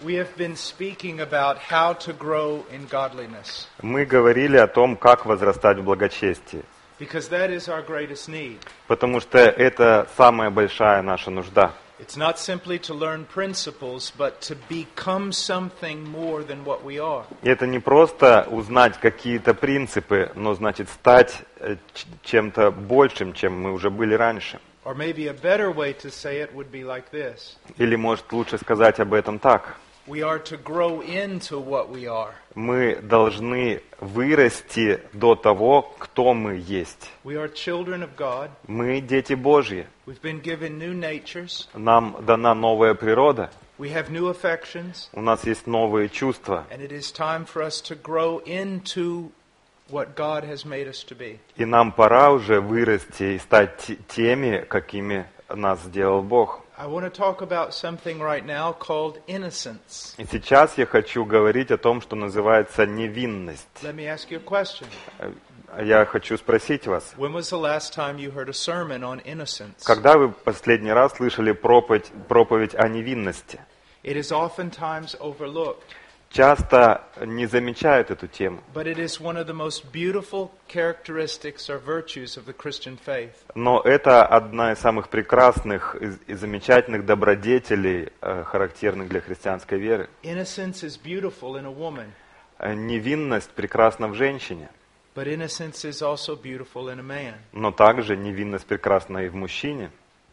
We have been speaking about how to grow in godliness. Мы говорили о том, как возрастать в благочестии, Because that is our greatest need. потому что это самая большая наша нужда. It's not simply to learn principles, but to become something more than what we are. И это не просто узнать какие-то принципы, но значит стать чем-то большим, чем мы уже были раньше. Or maybe a better way to say it would be like this. Или, может, лучше сказать об этом так. We are to grow into what we are. Мы должны вырасти до того, кто мы есть. We are children of God. Мы дети Божьи. We've been given new natures. Нам дана новая природа. We have new affections. У нас есть новые чувства. And it is time for us to grow into what God has made us to be. И нам пора уже вырасти и стать теми, какими нас сделал Бог. I want to talk about something right now called innocence. И сейчас я хочу говорить о том, что называется невинность. Let me ask you a question. Я хочу спросить вас, When was the last time you heard a sermon on innocence? когда вы последний раз слышали проповедь о невинности? It is oftentimes overlooked, Часто не замечают эту тему. but it is one of the most beautiful characteristics or virtues of the Christian faith. Но это одна из самых прекрасных и замечательных добродетелей, характерных для христианской веры. Innocence is beautiful in a woman, Невинность прекрасна в женщине, but innocence is also beautiful in a man. но также невинность прекрасна и в мужчине.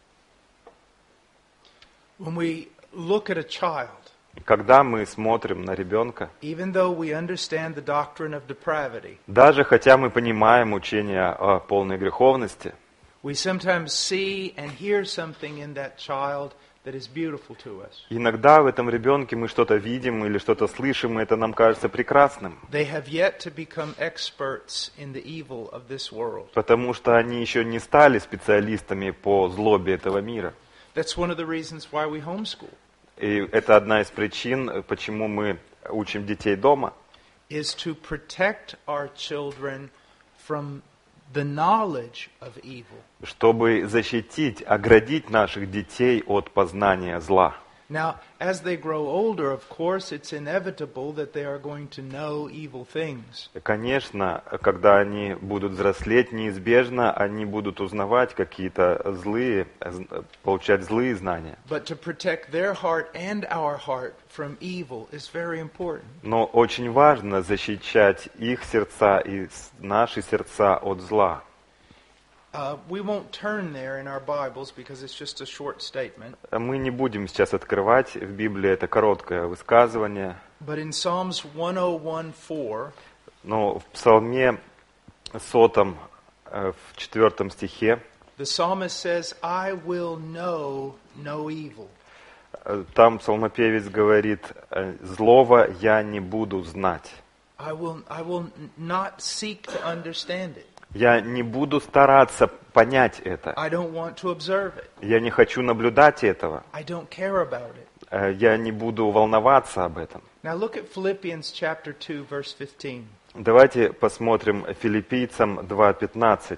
When we look at a child, Когда мы смотрим на ребенка, even though we understand the doctrine of depravity, даже хотя мы понимаем учение о полной греховности, we sometimes see and hear something in that child that is beautiful to us. иногда в этом ребенке мы что-то видим или что-то слышим, и это нам кажется прекрасным, They have yet to become experts in the evil of this world. потому что они еще не стали специалистами по злобе этого мира. That's one of the reasons why we homeschool, И это одна из причин, почему мы учим детей дома, is to protect our children from the knowledge of evil. чтобы защитить, оградить наших детей от познания зла. Now, as they grow older, of course, it's inevitable that they are going to know evil things. Конечно, когда они будут взрослеть, неизбежно они будут узнавать какие-то получать злые знания. But to protect their heart and our heart from evil is very important. Но очень важно защищать их сердца и наши сердца от зла. We won't turn there in our Bibles because it's just a short statement. Мы не будем сейчас открывать в Библии это короткое высказывание, But in Psalms 101:4, но в Псалме 100, в 4 стихе, the psalmist says, I will know no evil. там псалмопевец говорит: «Злого я не буду знать». I will not seek to understand it. Я не буду стараться понять это. I don't want to observe it. Я не хочу наблюдать этого. I don't care about it. Я не буду волноваться об этом. Now look at Philippians chapter 2, verse 15. Давайте посмотрим Филиппийцам 2:15.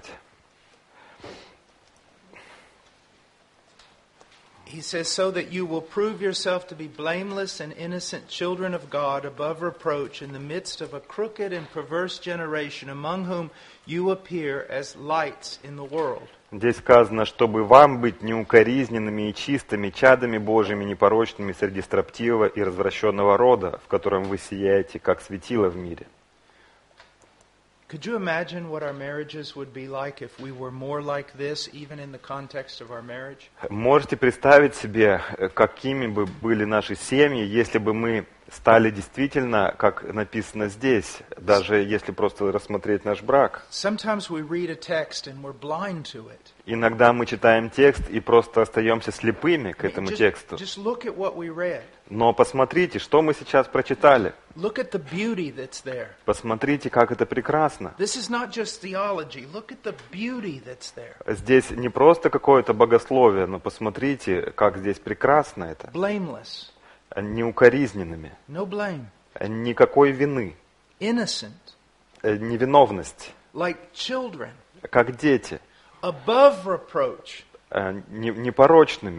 He says, so that you will prove yourself to be blameless and innocent children of God above reproach in the midst of a crooked and perverse generation among whom you appear as lights in the world. Здесь сказано, чтобы вам быть неукоризненными и чистыми, чадами Божьими, непорочными среди строптивого и развращенного рода, в котором вы сияете, как светило в мире. Could you imagine what our marriages would be like if we were more like this, even in the context of our marriage? Можете представить себе, какими бы были наши семьи, если бы мы стали действительно, как написано здесь, даже если просто рассмотреть наш брак. Sometimes we read a text and we're blind to it. Иногда мы читаем текст и просто остаемся слепыми к этому тексту. Just look at what we read. Но посмотрите, что мы сейчас прочитали. Look at the beauty that's there. Посмотрите, как это прекрасно. This is not just theology. Look at the beauty that's there. Здесь не просто какое-то богословие, но посмотрите, как здесь прекрасно это. Blameless. Неукоризненными. No blame. Никакой вины. Innocent. Невиновность. Like children. Как дети. Above reproach. Непорочными.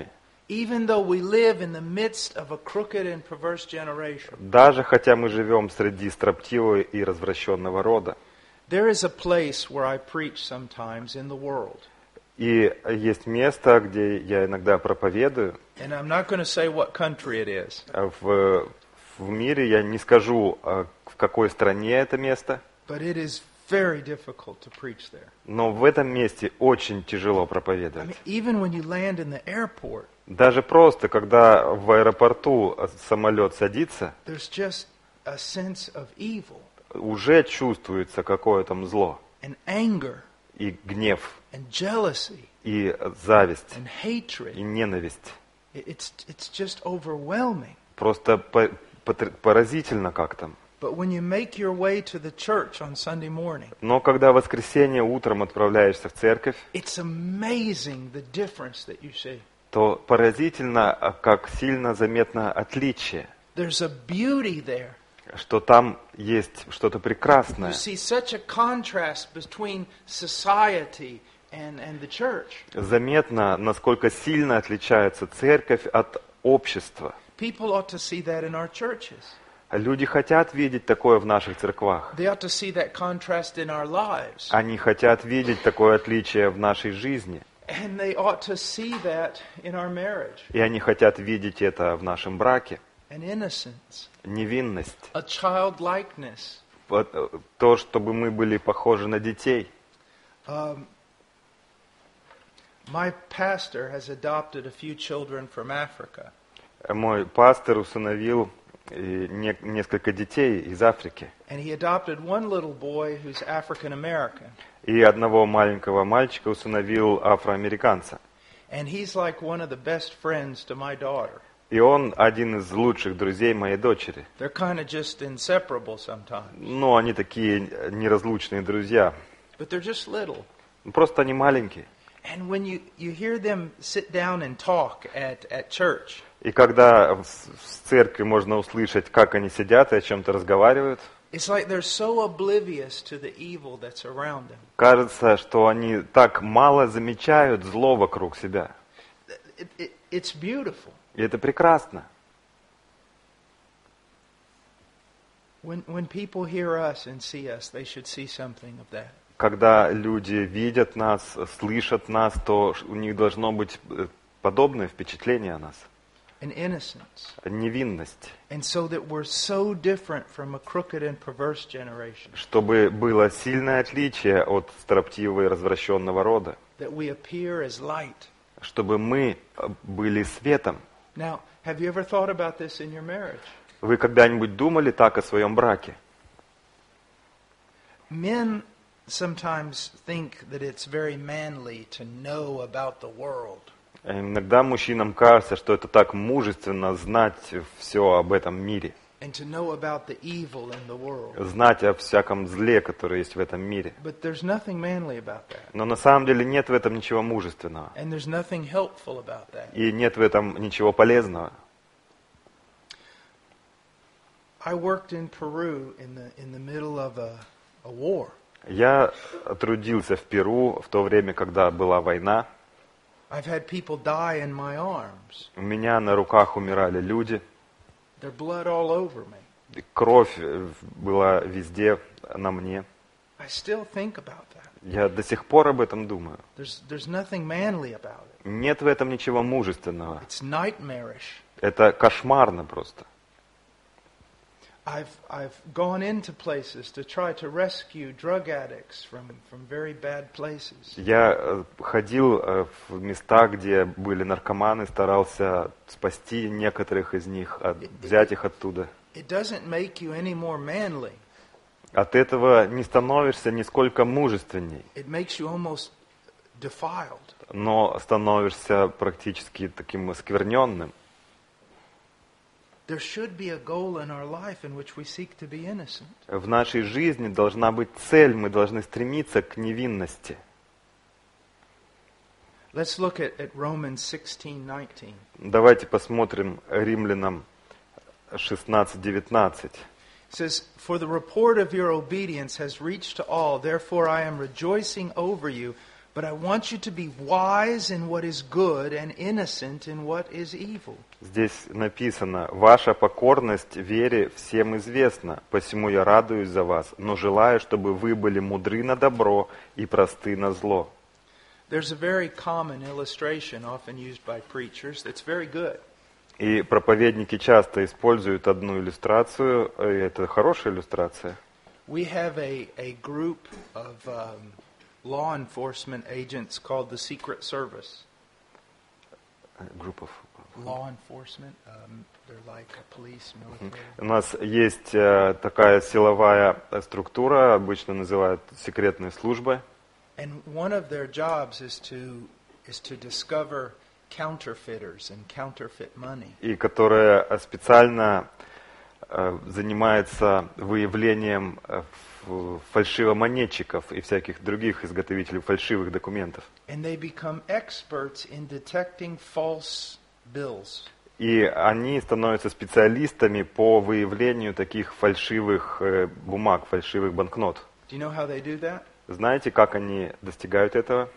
even though we live in the midst of a crooked and perverse generation, Даже хотя мы живем среди строптивого и развращенного рода. there is a place where I preach sometimes in the world. И есть место, где я иногда проповедую. And I'm not going to say what country it is. В мире я не скажу, в какой стране это место, But it is very difficult to preach there. но в этом месте очень тяжело I проповедовать. mean, even when you land in the airport, Даже просто, когда в аэропорту самолет садится, there's just a sense of evil уже чувствуется какое там зло, and anger и гнев, and jealousy и зависть, and и hatred. ненависть. It's just overwhelming. Просто поразительно как там. But when you make your way to the church on Sunday morning, Но когда в воскресенье утром отправляешься в церковь, it's amazing the difference that you see. то поразительно, как сильно заметно отличие, There's a beauty there. что там есть что-то You прекрасное. see such a contrast between society and the church. Заметно, насколько сильно отличается церковь от общества. People ought to see that in our churches. Люди хотят видеть такое в наших церквах. They ought to see that contrast in our lives. Они хотят видеть такое отличие в нашей жизни. And they ought to see that in our marriage. И они хотят видеть это в нашем браке. An innocence, Невинность. a childlikeness. То, чтобы мы были похожи на детей. My pastor has adopted a few children from Africa. Мой пастор усыновил несколько детей из Африки. And he adopted one little boy who's African American. И одного маленького мальчика усыновил афроамериканца. And he's like one of the best friends to my daughter. И он один из лучших друзей моей дочери. They're kind of just inseparable sometimes. Ну, они такие неразлучные друзья. But they're just little. Просто они маленькие. And when you hear them sit down and talk at church, И когда в церкви можно услышать, как они сидят и о чем-то разговаривают, it's like they're so oblivious to the evil that's around them. кажется, что они так мало замечают зло вокруг себя. It's beautiful. И это прекрасно. When people hear us and see us, they should see something of that. Когда люди видят нас, слышат нас, то у них должно быть подобное впечатление о нас. An innocence. Невинность. And so that we're so different from a crooked and perverse generation. Чтобы было сильное отличие от строптивого и развращенного рода. That we appear as light. Чтобы мы были светом. Now, have you ever thought about this in your marriage? Вы когда-нибудь думали так о своем браке? Men sometimes think that it's very manly to know about the world. Иногда мужчинам кажется, что это так мужественно знать все об этом мире. And to know about the evil in the world. Знать о всяком зле, которое есть в этом мире. But there's nothing manly about that. Но на самом деле нет в этом ничего мужественного. And there's nothing helpful about that. И нет в этом ничего полезного. I worked in Peru in the middle of a war. Я трудился в Перу в то время, когда была война. I've had people die in my arms. У меня на руках умирали люди. Their blood all over me. Кровь была везде на мне. I still think about that. Я до сих пор об этом думаю. There's nothing manly about it. Нет в этом ничего мужественного. It's nightmarish. Это кошмарно просто. I've gone into places to try to rescue drug addicts from very bad places. Я ходил в места, где были наркоманы, старался спасти некоторых из них, взять их оттуда. It doesn't make you any more manly. От этого не становишься нисколько мужественней, It makes you almost defiled. но становишься практически таким оскверненным. There should be a goal in our life in which we seek to be innocent. В нашей жизни должна быть цель, мы должны стремиться к невинности. Let's look at Romans 16:19. Давайте посмотрим Римлянам 16:19. It says, "For the report of your obedience has reached to all, therefore I am rejoicing over you, But I want you to be wise in what is good and innocent in what is evil. Здесь написано: «Ваша покорность вере всем известна, посему я радуюсь за вас, но желаю, чтобы вы были мудры на добро и просты на зло». There's a very common illustration often used by preachers that's very good. И проповедники часто используют одну иллюстрацию, и это хорошая иллюстрация. We have a group of law enforcement agents called the Secret Service. Group of... Law enforcement, they're like police, military. У нас есть такая силовая структура, обычно называют секретные службы. And one of their jobs is to discover counterfeiters and counterfeit money. И которая специально занимается выявлением фальшивомонетчиков и всяких других изготовителей фальшивых документов. And they become experts in detecting false bills. И они становятся специалистами по выявлению таких фальшивых бумаг, фальшивых банкнот. Do you know how they do that? Знаете, как они достигают этого?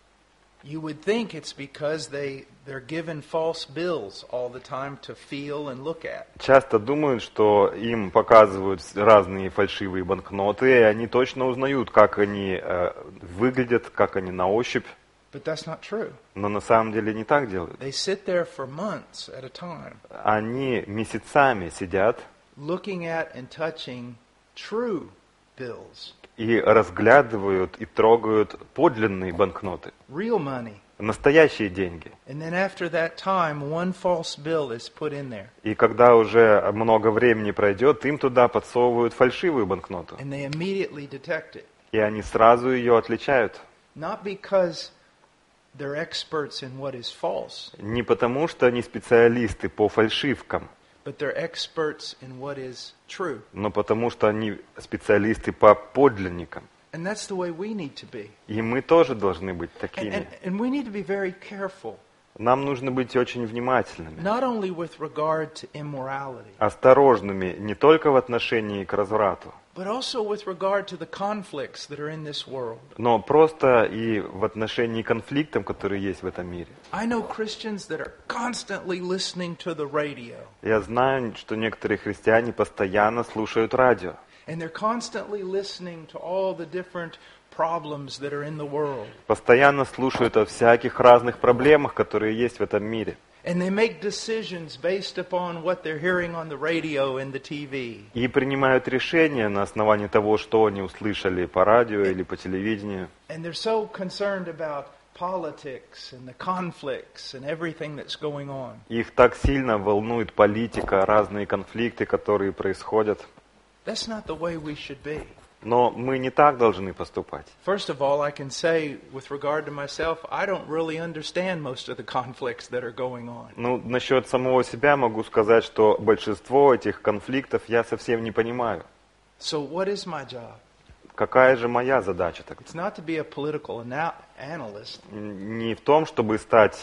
You would think it's because they're given false bills all the time to feel and look at. Часто думают, что им показывают разные фальшивые банкноты, и они точно узнают, как они выглядят, как они на ощупь. But that's not true. Но на самом деле не так делают. They sit there for months at a time, Они месяцами сидят looking at and touching true bills, и разглядывают и трогают подлинные банкноты, real money. настоящие деньги. And then after that time, one false bill is put in there. И когда уже много времени пройдет, им туда подсовывают фальшивую банкноту. And they immediately detect it. И они сразу ее отличают. Not because they're experts in what is false, Не потому, что они специалисты по фальшивкам, but they're experts in what is true. но потому, что они специалисты по подлинникам. And that's the way we need to be. И мы тоже должны быть такими. And we need to be very careful, Нам нужно быть очень внимательными, not only with regard to immorality, осторожными не только в отношении к разврату, but also with regard to the conflicts that are in this world. но просто и в отношении к конфликтам, которые есть в этом мире. I know Christians that are constantly listening to the radio, Я знаю, что некоторые христиане постоянно слушают радио. and they're constantly listening to all the different problems that are in the world. Постоянно слушают о всяких разных проблемах, которые есть в этом мире. And they make decisions based upon what they're hearing on the radio and the TV. И принимают решения на основании того, что они услышали по радио или по телевидению. And they're so concerned about politics and the conflicts and everything that's going on. Их так сильно волнует политика, разные конфликты, которые происходят. That's not the way we should be. Но мы не так должны поступать. First of all, I can say, with regard to myself, I don't really understand most of the conflicts that are going on. Ну, насчет самого себя могу сказать, что большинство этих конфликтов я совсем не понимаю. So what is my job? Какая же моя задача тогда? It's not to be a political analyst. Не в том, чтобы стать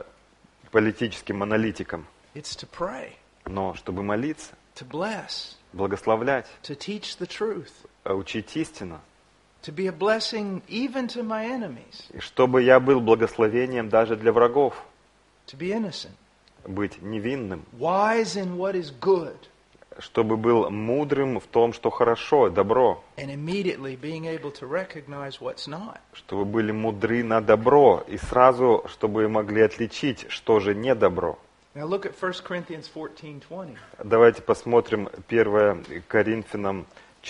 политическим аналитиком, It's to pray, но чтобы молиться, to bless, благословлять, to teach the truth, учить истину. to be a blessing even to my enemies, И чтобы я был благословением даже для врагов, to be innocent, быть невинным, wise in what is good, чтобы был мудрым в том, что хорошо, добро, and immediately being able to recognize what's not. чтобы были мудры на добро, и сразу, чтобы могли отличить, что же не добро. Now look at 1 Corinthians 14:20. Давайте посмотрим 1 Коринфянам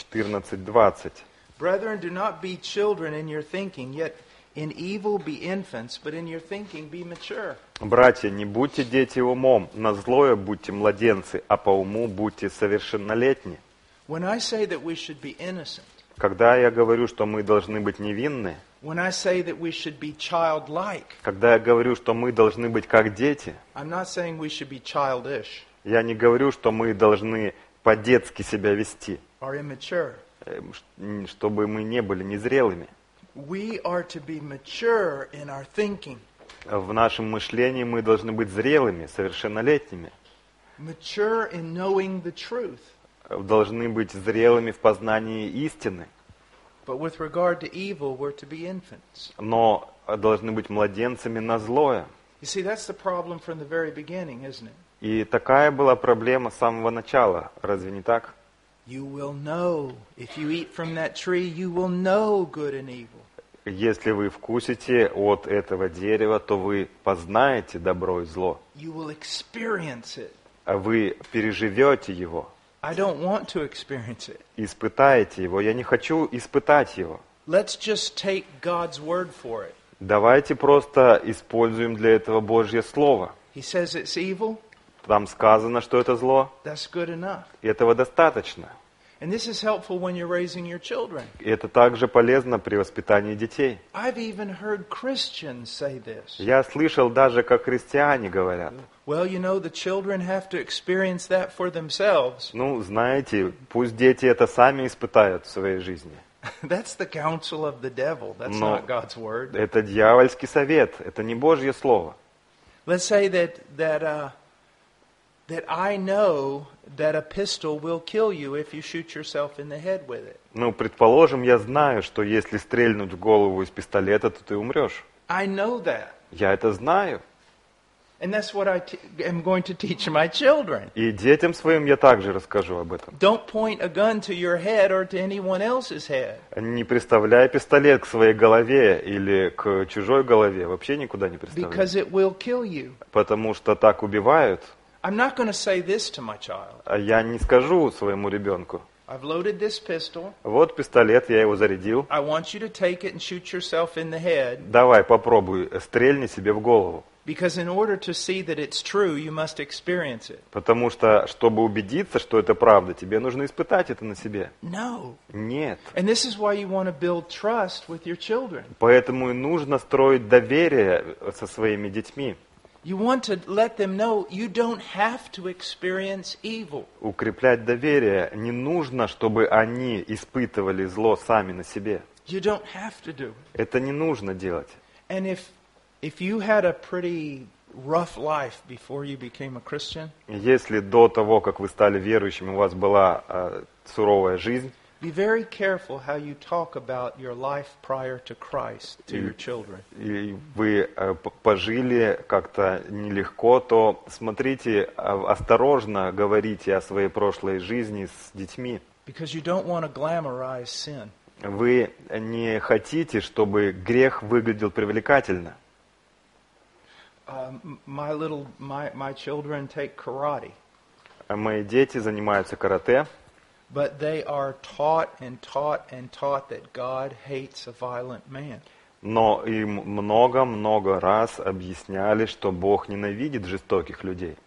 14:20. Brethren, do not be children in your thinking, yet in evil be infants, but in your thinking be mature. Братья, не будьте дети умом, на злое будьте младенцы, а по уму будьте совершеннолетни. When I say that we should be innocent, Когда я говорю, что мы должны быть невинны, when I say that we should be childlike, когда я говорю, что мы должны быть как дети, I'm not saying we should be childish я не говорю, что мы должны по-детски себя вести, or immature. чтобы мы не были незрелыми. We are to be mature in our thinking, В нашем мышлении мы должны быть зрелыми, совершеннолетними. mature in knowing the truth. Должны быть зрелыми в познании истины. But with regard to evil, we're to be infants. Но должны быть младенцами на злое. You see, that's the problem from the very beginning, isn't it? И такая была проблема с самого начала, разве не так? You will know. If you eat from that tree, you will know good and evil. Если вы вкусите от этого дерева, то вы познаете добро и зло. You will experience it. А вы переживете его, I don't want to experience it. испытаете его. Я не хочу испытать его. Let's just take God's word for it. Давайте просто используем для этого Божье Слово. He says it's evil. Там сказано, что это зло, That's good enough. и этого достаточно. And this is helpful when you're raising your children. И это также полезно при воспитании детей. I've even heard Christians say this. Я слышал даже, как христиане говорят. Well, you know, the children have to experience that for themselves. Ну, знаете, пусть дети это сами испытают в своей жизни. That's the counsel of the devil. That's Но not God's word. это дьявольский совет, это не Божье Слово. Let's say that I know that a pistol will kill you if you shoot yourself in the head with it. Ну, предположим, я знаю, что если стрельнуть в голову из пистолета, то ты умрешь. I know that. Я это знаю. And that's what I am going to teach my children. И детям своим я также расскажу об этом. Don't point a gun to your head or to anyone else's head. Не приставляй пистолет к своей голове или к чужой голове. Вообще никуда не приставляй. Because it will kill you. Потому что так убивают. I'm not going to say this to my child. А я не скажу своему ребенку. I've loaded this pistol. Вот пистолет, я его зарядил. I want you to take it and shoot yourself in the head. Давай, попробуй, стрельни себе в голову. Because in order to see that it's true, you must experience it. Потому что, чтобы убедиться, что это правда, тебе нужно испытать это на себе. No. Нет. And this is why you want to build trust with your children. Поэтому и нужно строить доверие со своими детьми. You want to let them know you don't have to experience evil. Укреплять доверие не нужно, чтобы они испытывали зло сами на себе. You don't have to do it. Это не нужно делать. And if you had a pretty rough life before you became a Christian, Если до того, как вы стали верующим, у вас была суровая жизнь, be very careful how you talk about your life prior to Christ to your children. и вы пожили как-то нелегко, то смотрите, осторожно говорите о своей прошлой жизни с детьми. Because you don't want to glamorize sin. Вы не хотите, чтобы грех выглядел привлекательно. My children take karate, Мои дети занимаются карате, but they are taught and taught and taught that God hates a violent man. но им много-много раз объясняли, что Бог ненавидит жестоких людей.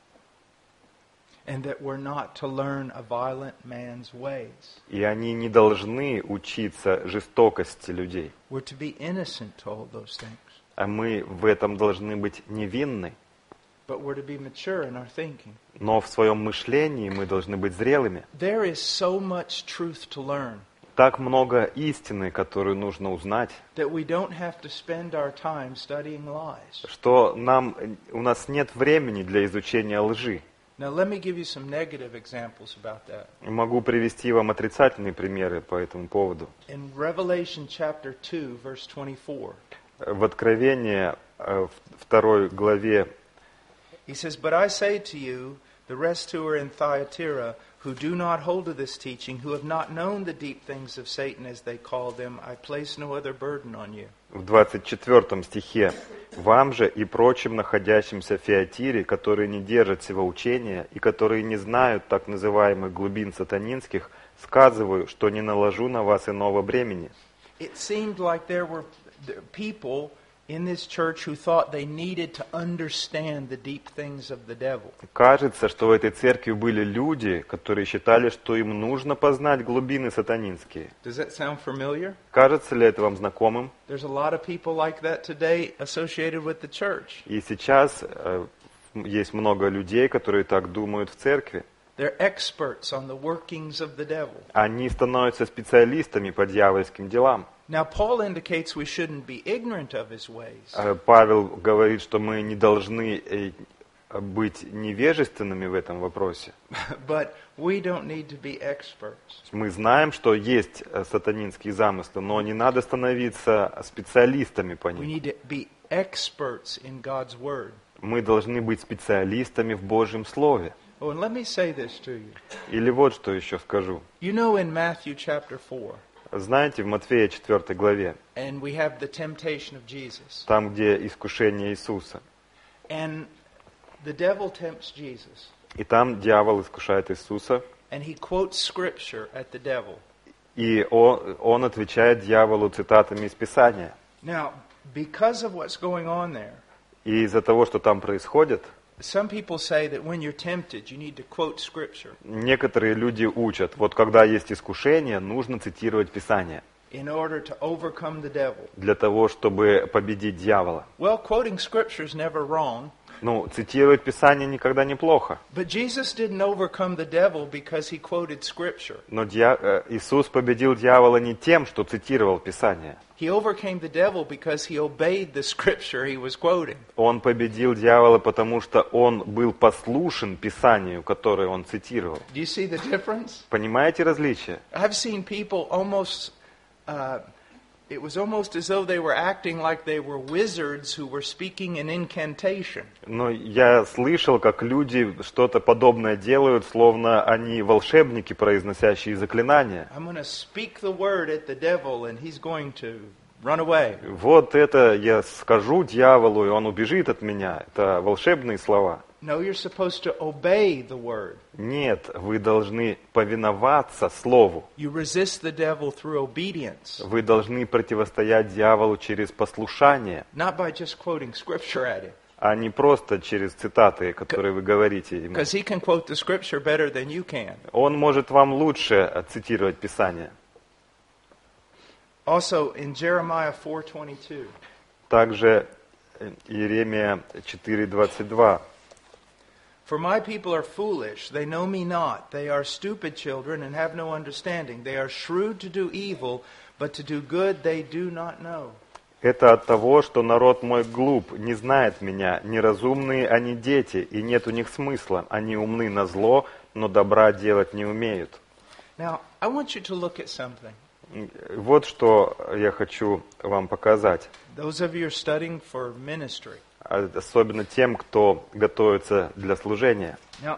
And that we're not to learn a violent man's ways. И они не должны учиться жестокости людей. We're to be innocent to all those things. А мы в этом должны быть невинны. But we're to be mature in our thinking. Но в своем мышлении мы должны быть зрелыми. There is so much truth to learn Так много истины, которую нужно узнать, that we don't have to spend our time studying lies. что у нас нет времени для изучения лжи. Now let me give you some negative examples about that. Могу привести вам отрицательные примеры по этому поводу. In Revelation chapter 2, verse 24, В Откровении, в 2 главе, he says, "But I say to you, the rest who are in Thyatira, who do not hold to this teaching, who have not known the deep things of Satan, as they call them, I place no other burden on you." в 24 стихе, «Вам же и прочим находящимся в Фиатире, которые не держат сего учения и которые не знают так называемых глубин сатанинских, сказываю, что не наложу на вас иного бремени». It seemed like there were people in this church who thought they needed to understand the deep things of the devil. Кажется, что в этой церкви были люди, которые считали, что им нужно познать глубины сатанинские. Does that sound familiar? Кажется ли это вам знакомым? There's a lot of people like that today associated with the church. И сейчас есть много людей, которые так думают в церкви. They're experts on the workings of the devil. Они становятся специалистами по дьявольским делам. Now, Paul indicates we shouldn't be ignorant of his ways. Павел говорит, что мы не должны быть невежественными в этом вопросе. but we don't need to be experts. Мы знаем, что есть сатанинские замыслы, но не надо становиться специалистами по We ним. need to be experts in God's Word. Мы должны быть специалистами в Божьем Слове. Oh, and let me say this to you. Или вот что еще скажу. You know in Matthew chapter 4, Знаете, в Матфея 4 главе, and we have the temptation of Jesus. там, где искушение Иисуса, And the devil tempts Jesus. и там дьявол искушает Иисуса, And he quotes scripture at the devil. и он отвечает дьяволу цитатами из Писания. Now, because of what's going on there, И из-за того, что там происходит, some people say that when you're tempted, you need to quote scripture некоторые люди учат, вот когда есть искушение, нужно цитировать Писание in order to overcome the devil. для того, чтобы победить дьявола. Well, quoting scripture is never wrong, Ну, цитировать Писание никогда не плохо. but Jesus didn't overcome the devil because he quoted scripture. Но Иисус победил дьявола не тем, что цитировал Писание. He overcame the devil because he obeyed the scripture he was quoting. Он победил дьявола, потому что он был послушен Писанию, которое он цитировал. Do you see the difference? Понимаете различие? I've seen people almost, it was almost as though they were acting like they were wizards who were speaking an incantation. Но я слышал, как люди что-то подобное делают, словно они волшебники, произносящие заклинания. I'm going to speak the word at the devil and he's going to run away. Вот это я скажу дьяволу, и он убежит от меня. Это волшебные слова. No, you're supposed to obey the word. Нет, вы должны повиноваться Слову. You resist the devil through obedience, Вы должны противостоять дьяволу через послушание, not by just quoting scripture at him. а не просто через цитаты, которые вы говорите ему. Because he can quote the scripture better than you can. Он может вам лучше цитировать Писание. Also in Jeremiah 4:22, Также Иеремия 4:22. for my people are foolish, they know me not. They are stupid children and have no understanding. They are shrewd to do evil, but to do good they do not know. Это от того, что народ мой глуп, не знает меня, неразумные они дети, и нет у них смысла. Они умны на зло, но добра делать не умеют. Now, I want you to look at something. Вот что я хочу вам показать. Those of you who are studying for ministry. Особенно тем, кто готовится для служения. Now,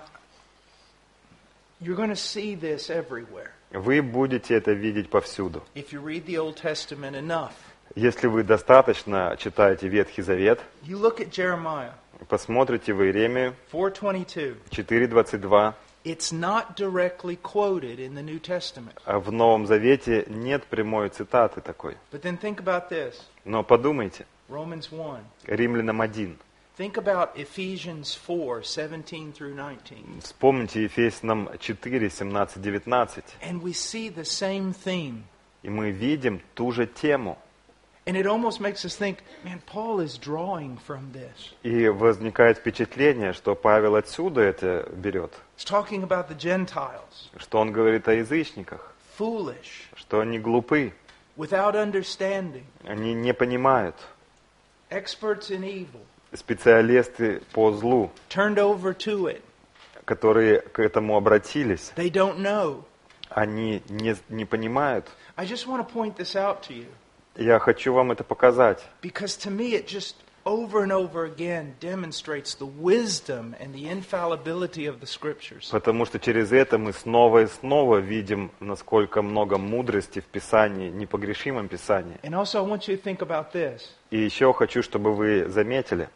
you're going to see this everywhere. Вы будете это видеть повсюду. If you read the Old Testament enough, Если вы достаточно читаете Ветхий Завет, you look at Jeremiah посмотрите в Иеремию 4:22. 4:22, It's not directly quoted in the New Testament. а в Новом Завете нет прямой цитаты такой. But then think about this. Но подумайте, Romans 1. Римлянам 1. Think about Ephesians 4:17 through 19. Вспомните Ефесянам 4, 17, 19. And we see the same theme. И мы видим ту же тему. And it almost makes us think, man, Paul is drawing from this. И возникает впечатление, что Павел отсюда это берет. He's talking about the Gentiles, Что он говорит о язычниках, foolish, что они глупы, without understanding, они не понимают. experts in evil, Специалисты по злу, turned over to it. которые к этому обратились, They don't know. они не понимают. I just want to point this out to you. Я хочу вам это показать, Because to me it just over and over again demonstrates the wisdom and the infallibility of the Scriptures. потому что через это мы снова и снова видим, насколько много мудрости в Писании, непогрешимом Писании. And also I want you to think about this. И еще хочу, чтобы вы заметили,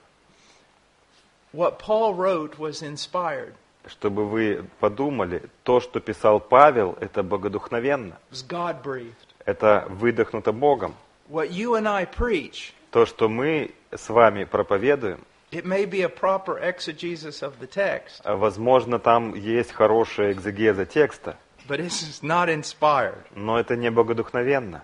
What Paul wrote was inspired. чтобы вы подумали, то, что писал Павел, это богодухновенно, It was God-breathed. это выдохнуто Богом. What you and I preach, То, что мы с вами проповедуем, it may be a proper exegesis of the text, возможно, там есть хорошая экзегеза текста, but this is not inspired. но это не богодухновенно.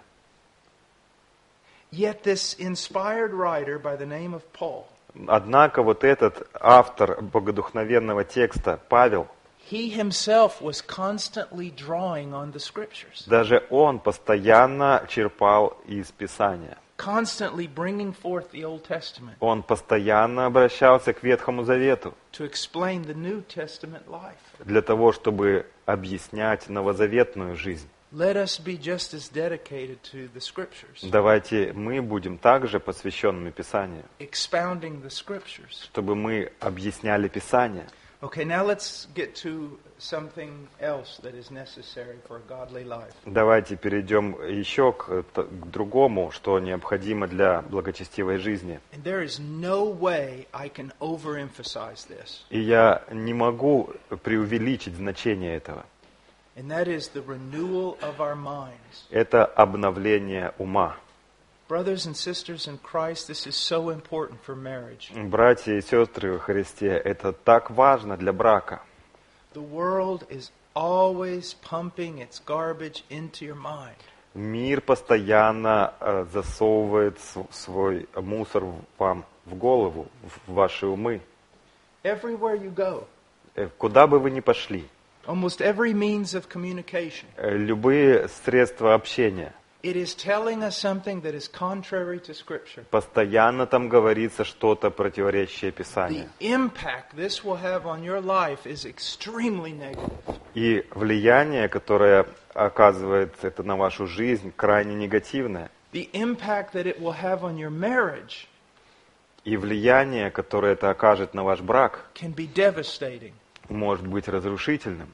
Yet this inspired writer by the name of Paul, Однако вот этот автор богодухновенного текста, Павел, he himself was constantly drawing on the Scriptures. даже он постоянно черпал из Писания. constantly bringing forth the Old Testament Он постоянно обращался к Ветхому Завету to explain the New Testament life. для того, чтобы объяснять новозаветную жизнь. Let us be just as dedicated to the Scriptures, Давайте мы будем также посвященными Писанию, expounding the Scriptures. чтобы мы объясняли Писание. Okay, now let's get to something else that is necessary for a godly life. Давайте перейдем еще к другому, что необходимо для благочестивой жизни. And there is no way I can overemphasize this. И я не могу преувеличить значение этого. And that is the renewal of our minds. Это обновление ума. Brothers and sisters in Christ, this is so important for marriage. Братья и сестры во Христе, это так важно для брака. The world is always pumping its garbage into your mind. Мир постоянно засовывает свой мусор вам в голову, в ваши умы. Everywhere you go, Куда бы вы ни пошли, almost every means of communication, любые средства общения, it is telling us something that is contrary to Scripture. постоянно там говорится что-то противоречащее The Писанию. impact this will have on your life is extremely negative. И влияние, которое оказывает это на вашу жизнь, крайне негативное. The impact that it will have on your marriage И влияние, которое это окажет на ваш брак, can be devastating. может быть разрушительным.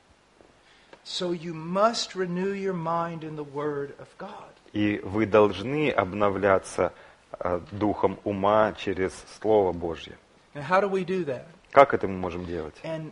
So you must renew your mind in the Word of God. И вы должны обновляться духом ума через Слово Божье. Now, how do we do that? Как это мы можем делать? And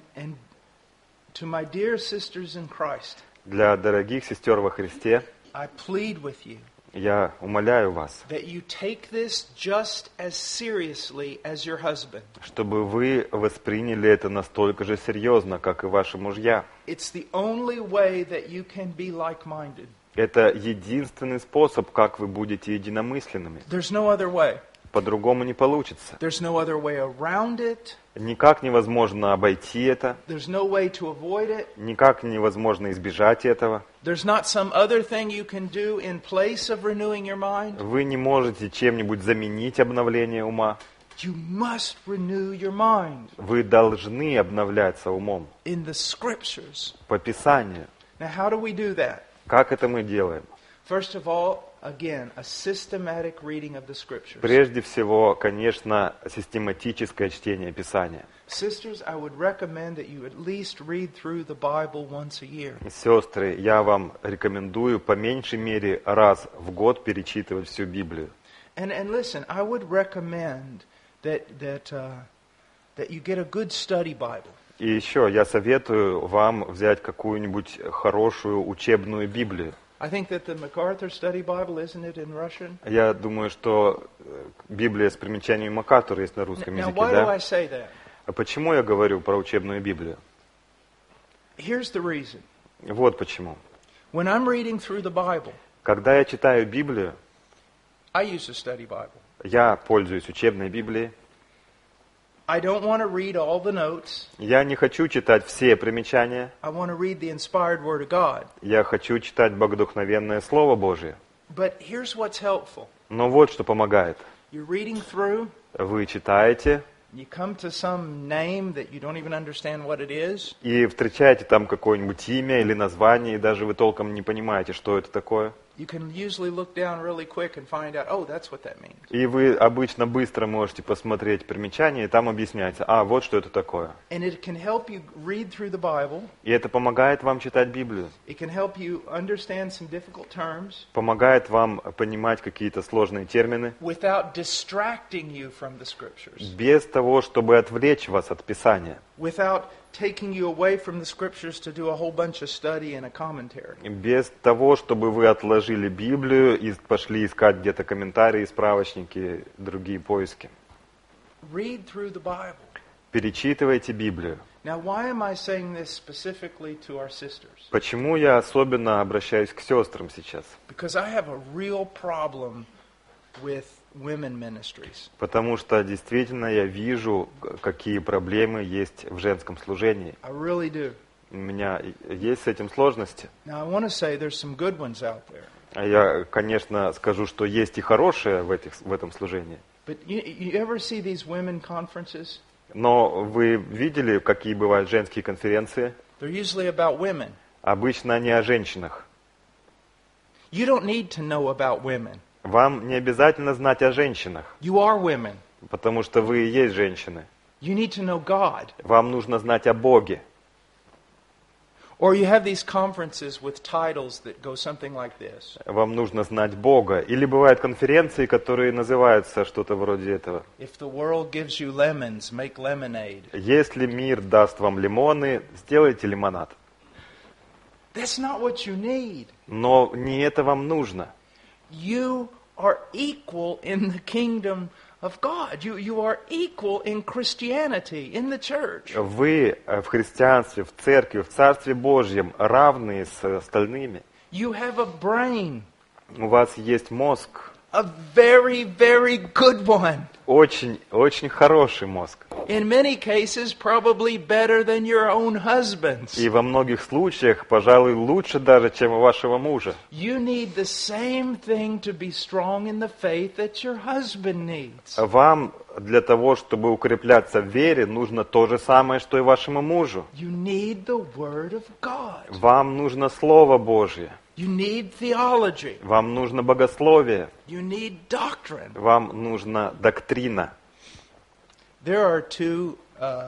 to my dear sisters in Christ, Для дорогих сестер во Христе I plead with you я умоляю вас, that you take this just as seriously as your husband. чтобы вы восприняли это настолько же серьезно, как и ваши мужья. It's the only way that you can be like-minded. Это единственный способ, как вы будете единомысленными. There's no other way. По-другому не получится. There's no other way around it. Никак невозможно обойти это, There's no way to avoid it. никак невозможно избежать этого. There's not some other thing you can do in place of renewing your mind. Вы не можете чем-нибудь заменить обновление ума. You must renew your mind Вы должны обновляться умом in the Scriptures. по Писанию. Now, how do we do that? Как это мы делаем? First of all, again, a systematic reading of the Scriptures. Прежде всего, конечно, систематическое чтение Писания. Sisters, I would recommend that you at least read through the Bible once a year. Сестры, я вам рекомендую по меньшей мере раз в год перечитывать всю Библию. And listen, I would recommend that you get a good study Bible. И еще я советую вам взять какую-нибудь хорошую учебную Библию. I think that the MacArthur Study Bible, isn't it in Russian? Я думаю, что Библия с примечанием МакАртура есть на русском Now, языке, why do I да? say that? А почему я говорю про учебную Библию? Here's the reason. Вот почему. When I'm reading through the Bible, Когда я читаю Библию, I use a study Bible. я пользуюсь учебной Библией. I don't want to read all the notes. Я не хочу читать все примечания. I want to read the inspired Word of God. Я хочу читать богодухновенное Слово Божие. But here's what's helpful. Но вот что помогает. You're reading through, Вы читаете you come to some name that you don't even understand what it is. и встречаете там какое-нибудь имя или название, и даже вы толком не понимаете, что это такое. You can usually look down really quick and find out, oh, that's what that means. И вы обычно быстро можете посмотреть примечание, и там объясняется, вот что это такое. And it can help you read through the Bible. И это помогает вам читать Библию. It can help you understand some difficult terms Помогает вам понимать какие-то сложные термины, without distracting you from the Scriptures, без того, чтобы отвлечь вас от Писания. without taking you away from the Scriptures to do a whole bunch of study and a commentary. Без того, чтобы вы отложили Библию и пошли искать где-то комментарии, справочники, другие поиски. Read through the Bible. Перечитывайте Библию. Now, why am I saying this specifically to our sisters? Почему я особенно обращаюсь к сестрам сейчас? Because I have a real problem with women ministries. Потому что действительно я вижу, какие проблемы есть в женском служении. I really do. У меня есть с этим сложности. Now, I want to say there's some good ones out there. Я, конечно, скажу, что есть и хорошее в этом служении. But you ever see these women conferences? Но вы видели, какие бывают женские конференции? They're usually about women. Обычно они о женщинах. You don't need to know about women. Вам не обязательно знать о женщинах, You are women. потому что вы и есть женщины. You need to know God. Вам нужно знать о Боге. Or you have these conferences with titles that go something like this. Вам нужно знать Бога. Или бывают конференции, которые называются что-то вроде этого. If the world gives you lemons, make lemonade. Если мир даст вам лимоны, сделайте лимонад. That's not what you need. Но не это вам нужно. You are equal in the kingdom of God. You are equal in Christianity, in the church. Вы в христианстве, в церкви, в Царстве Божьем равны с остальными. You have a brain, У вас есть мозг. a very, very good one. Очень, очень хороший мозг. In many cases, probably better than your own husband's. И во многих случаях, пожалуй, лучше даже, чем у вашего мужа. You need the same thing to be strong in the faith that your husband needs. Вам для того, чтобы укрепляться в вере, нужно то же самое, что и вашему мужу. You need the Word of God. Вам нужно Слово Божье. You need theology. Вам нужно богословие. You need doctrine. Вам нужна доктрина. There are two,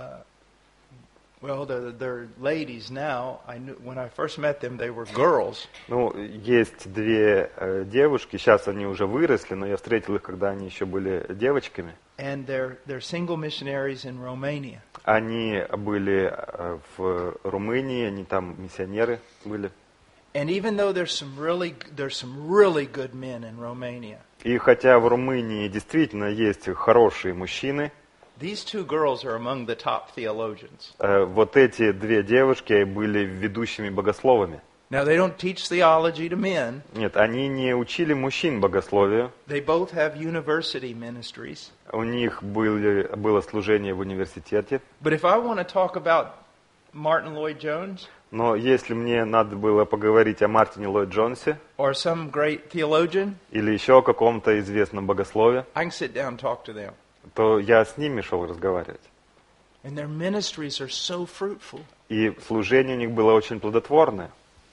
they're ladies now. I knew when I first met them, they were girls. Ну, есть две девушки, сейчас они уже выросли, но я встретил их, когда они еще были девочками. And they're single missionaries in Romania. Они были в Румынии, они там миссионеры были. And even though there's some really good men in Romania, И хотя в Румынии действительно есть хорошие мужчины, these two girls are among the top theologians. вот эти две девушки были ведущими богословами. Now, they don't teach theology to men. Нет, они не учили мужчин богословию. They both have university ministries. У них было служение в университете. But if I want to talk about Martin Lloyd-Jones, Но если мне надо было поговорить о Мартине Ллойд-Джонсе or some great theologian, или еще о каком-то известном богослове, I can sit down and talk to them. то я с ними шел разговаривать. And their ministries are so fruitful. И служение у них было очень плодотворное.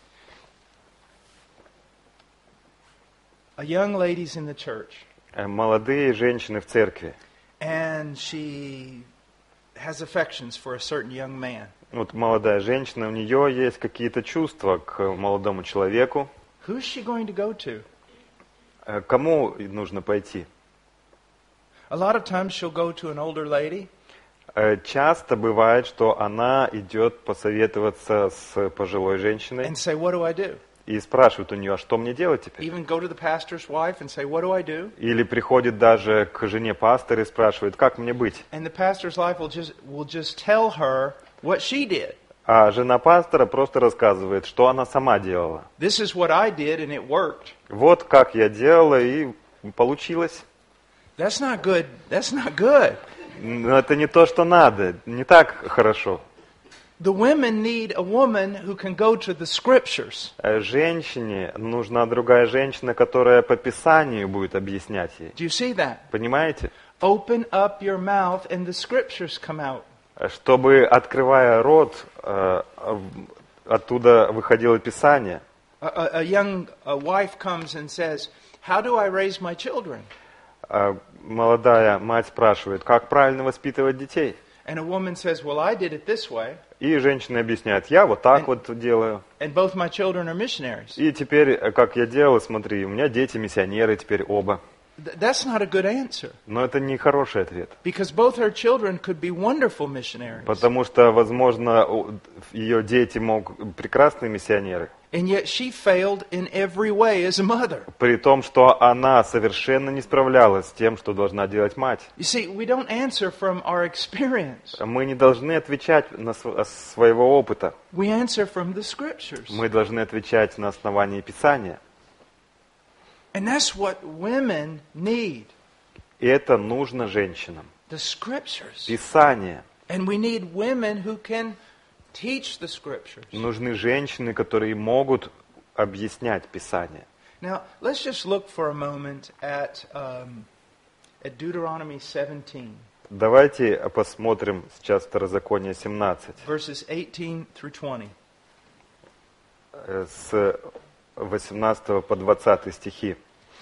A young lady's in the church, Молодые женщины в церкви. and she has affections for a certain young man. Вот молодая женщина, у нее есть какие-то чувства к молодому человеку. Who's she going to go to? Кому нужно пойти? A lot of times she'll go to an older lady, Часто бывает, что она идет посоветоваться с пожилой женщиной and say, what do I do? и спрашивает у нее, а что мне делать теперь? Even go to the pastor's wife and say, what do I do? Или приходит даже к жене пастора и спрашивает, как мне быть? And the pastor's wife will just tell her what she did. А жена пастора просто рассказывает, что она сама делала. This is what I did and it worked. Вот как я делала и получилось. That's not good. That's not good. Но это не то, что надо, не так хорошо. The women need a woman who can go to the scriptures. Женщине нужна другая женщина, которая по Писанию будет объяснять ей. Do you see that? Понимаете? Open up your mouth and the scriptures come out. Чтобы, открывая рот, оттуда выходило Писание. A young wife comes and says, how do I raise my children? Молодая мать спрашивает, как правильно воспитывать детей? And a woman says, well, I did it this way. И женщина объясняет, я вот так вот делаю. And both my children are missionaries. И теперь, как я делал, смотри, у меня дети миссионеры теперь оба. That's not a good answer. Но это не хороший ответ. Because both her children could be wonderful missionaries. Потому что, возможно, ее дети прекрасные миссионеры. And yet she failed in every way as a mother. При том, что она совершенно не справлялась с тем, что должна делать мать. You see, we don't answer from our experience. Мы не должны отвечать на своего опыта. We answer from the scriptures. Мы должны отвечать на основании Писания. And that's what women need. И это нужно женщинам. The scriptures. Писание. And we need women who can teach the scriptures. Нужны женщины, которые могут объяснять Писание. Now, let's just look for a moment at Deuteronomy 17, Давайте посмотрим сейчас Второзаконие 17, verses 18 through 20. с 18 по 20 стихи.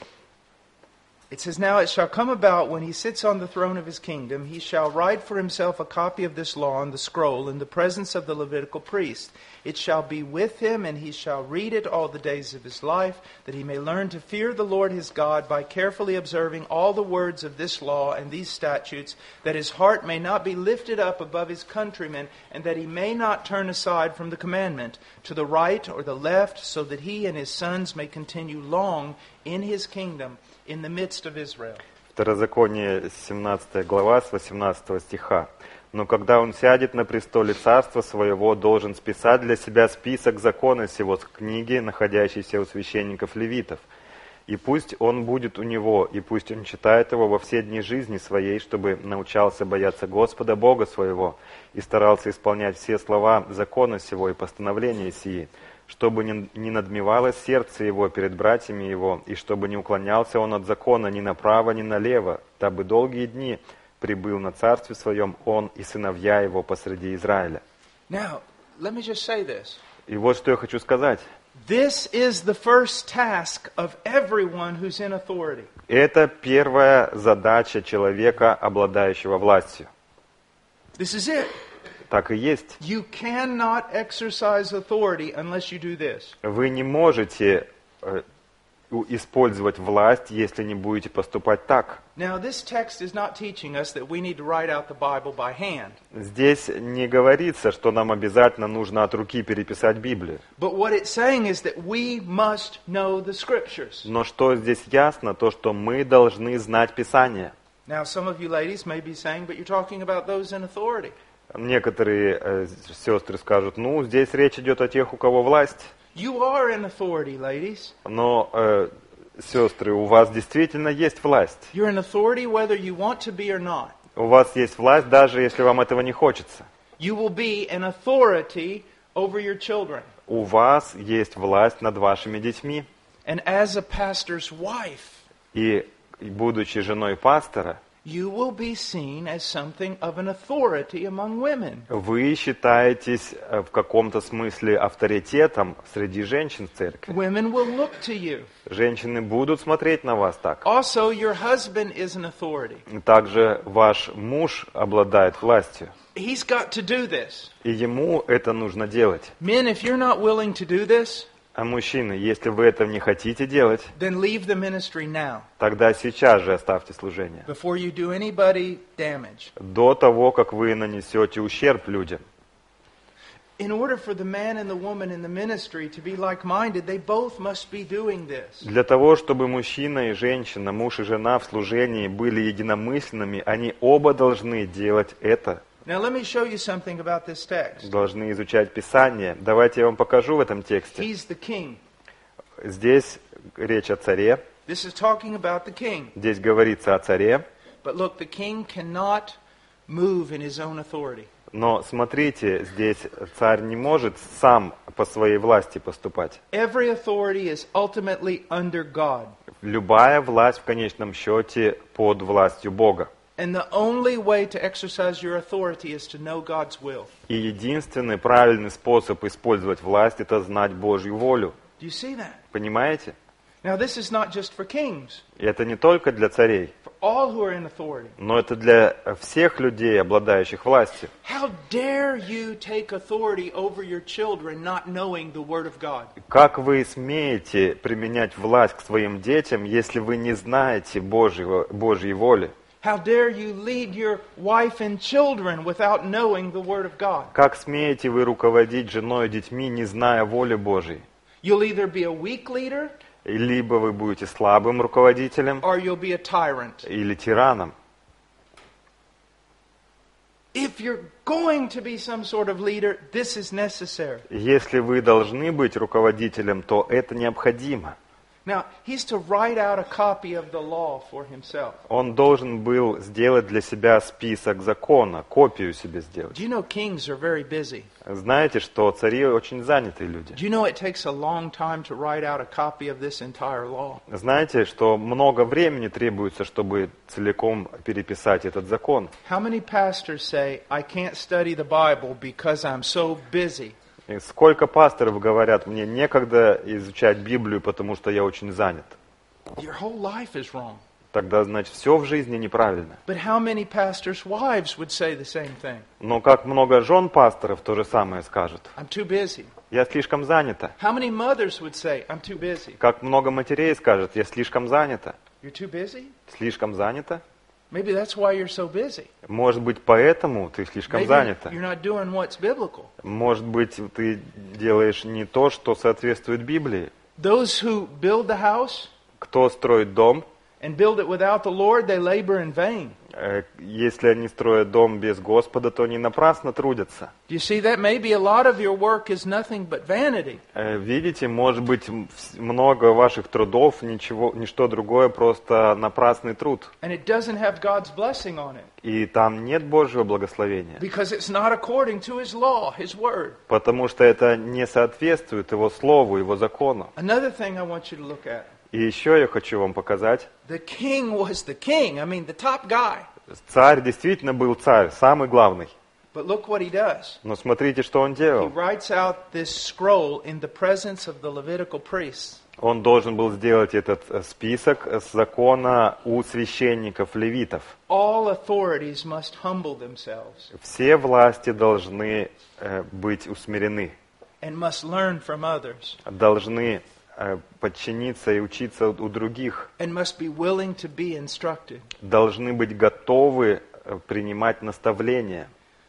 It says, Now it shall come about, when he sits on the throne of his kingdom, he shall write for himself a copy of this law on the scroll in the presence of the Levitical priest. It shall be with him, and he shall read it all the days of his life, that he may learn to fear the Lord his God by carefully observing all the words of this law and these statutes, that his heart may not be lifted up above his countrymen, and that he may not turn aside from the commandment to the right or the left, so that he and his sons may continue long in his kingdom in the midst of Israel. Второзаконие 17 глава с 18 стиха. «Но когда он сядет на престоле царства своего, должен списать для себя список закона сего с книги, находящейся у священников левитов. И пусть он будет у него, и пусть он читает его во все дни жизни своей, чтобы научался бояться Господа Бога своего, и старался исполнять все слова закона сего и постановления сии, чтобы не надмевалось сердце его перед братьями его, и чтобы не уклонялся он от закона ни направо, ни налево, дабы долгие дни прибыл на царстве своем он и сыновья его посреди Израиля». Now, let me just say this. И вот что я хочу сказать. This is the first task of everyone who's in authority. Это первая задача человека, обладающего властью. This is it. Так и есть. You cannot exercise authority unless you do this. Вы не можете использовать власть, если не будете поступать так. Now, this text is not teaching us that we need to write out the Bible by hand. Здесь не говорится, что нам обязательно нужно от руки переписать Библию. But what it's saying is that we must know the Scriptures. Но что здесь ясно, то что мы должны знать Писание. Now, some of you ladies may be saying, but you're talking about those in authority. Некоторые сестры скажут, ну, здесь речь идет о тех, у кого власть. You are in authority, ladies. Но, сестры, у вас действительно есть власть. You're in authority whether you want to be or not. У вас есть власть, даже если вам этого не хочется. You will be an authority over your children. У вас есть власть над вашими детьми. And as a pastor's wife, И, будучи женой пастора, you will be seen as something of an authority among women. вы считаетесь в каком-то смысле авторитетом среди женщин в церкви. Women will look to you. Женщины будут смотреть на вас так. Also, your husband is an authority. Также ваш муж обладает властью. He's got to do this. И ему это нужно делать. Men, if you're not willing to do this, А мужчины, если вы этого не хотите делать, then leave the ministry now, тогда сейчас же оставьте служение. before you do anybody damage. До того, как вы нанесете ущерб людям. In order for the man and the woman in the ministry to be like-minded, they both must be doing this. Для того, чтобы мужчина и женщина, муж и жена в служении были единомысленными, они оба должны делать это. Now let me show you something about this text. Должны изучать Писание. Давайте я вам покажу в этом тексте. He's the king. Здесь речь о царе. This is talking about the king. Здесь говорится о царе. But look, the king cannot move in his own authority. Но смотрите, здесь царь не может сам по своей власти поступать. Every authority is ultimately under God. Любая власть в конечном счете под властью Бога. And the only way to exercise your authority is to know God's will. И единственный правильный способ использовать власть – это знать Божью волю. Do you see that? Понимаете? Now this is not just for kings, И это не только для царей, for all who are in authority. но это для всех людей, обладающих властью. How dare you take authority over your children not knowing the Word of God? Как вы смеете применять власть к своим детям, если вы не знаете Божьей воли? How dare you lead your wife and children without knowing the Word of God? Как смеете вы руководить женой и детьми, не зная воли Божьей? You'll either be a weak leader Либо вы будете слабым руководителем, or you'll be a tyrant. или тираном. If you're going to be some sort of leader, this is necessary. Если вы должны быть руководителем, то это необходимо. Now, he's to write out a copy of the law for himself. Он должен был сделать для себя список закона, копию себе сделать. Do you know kings are very busy? Знаете, что цари очень занятые люди. Do you know it takes a long time to write out a copy of this entire law? Знаете, что много времени требуется, чтобы целиком переписать этот закон. How many pastors say, I can't study the Bible because I'm so busy? И сколько пасторов говорят, мне некогда изучать Библию, потому что я очень занят. Your whole life is wrong. Тогда, значит, все в жизни неправильно. But how many pastors' wives would say the same thing? Но как много жен пасторов то же самое скажут. I'm too busy. Я слишком занята. How many mothers would say, I'm too busy? Как много матерей скажет, я слишком занята. You're too busy? Слишком занята? Maybe that's why you're so busy. Может быть, поэтому ты слишком Maybe занята. you're not doing what's biblical. Может быть, ты делаешь не то, что соответствует Библии. Those who build the house Кто строит дом, and build it without the Lord, they labor in vain. если они строят дом без Господа, то они напрасно трудятся. Do you see that? Maybe a lot of your work is nothing but vanity. Видите, может быть, много ваших трудов, ничто другое, просто напрасный труд. And it doesn't have God's blessing on it. И там нет Божьего благословения. Because it's not according to His law, His word. Потому что это не соответствует Его Слову, Его закону. Another thing I want you to look at. И еще я хочу вам показать. The king was the king. I mean, the top guy. Царь действительно был царь, самый главный. But look what he does. Но смотрите, что он He делал. writes out this scroll in the presence of the Levitical priests. Он должен был сделать этот список закона у священников левитов. All authorities must humble themselves Все власти должны быть усмирены, and must learn from others должны подчиниться и учиться у других, and must be willing to be instructed. должны быть готовы принимать наставления.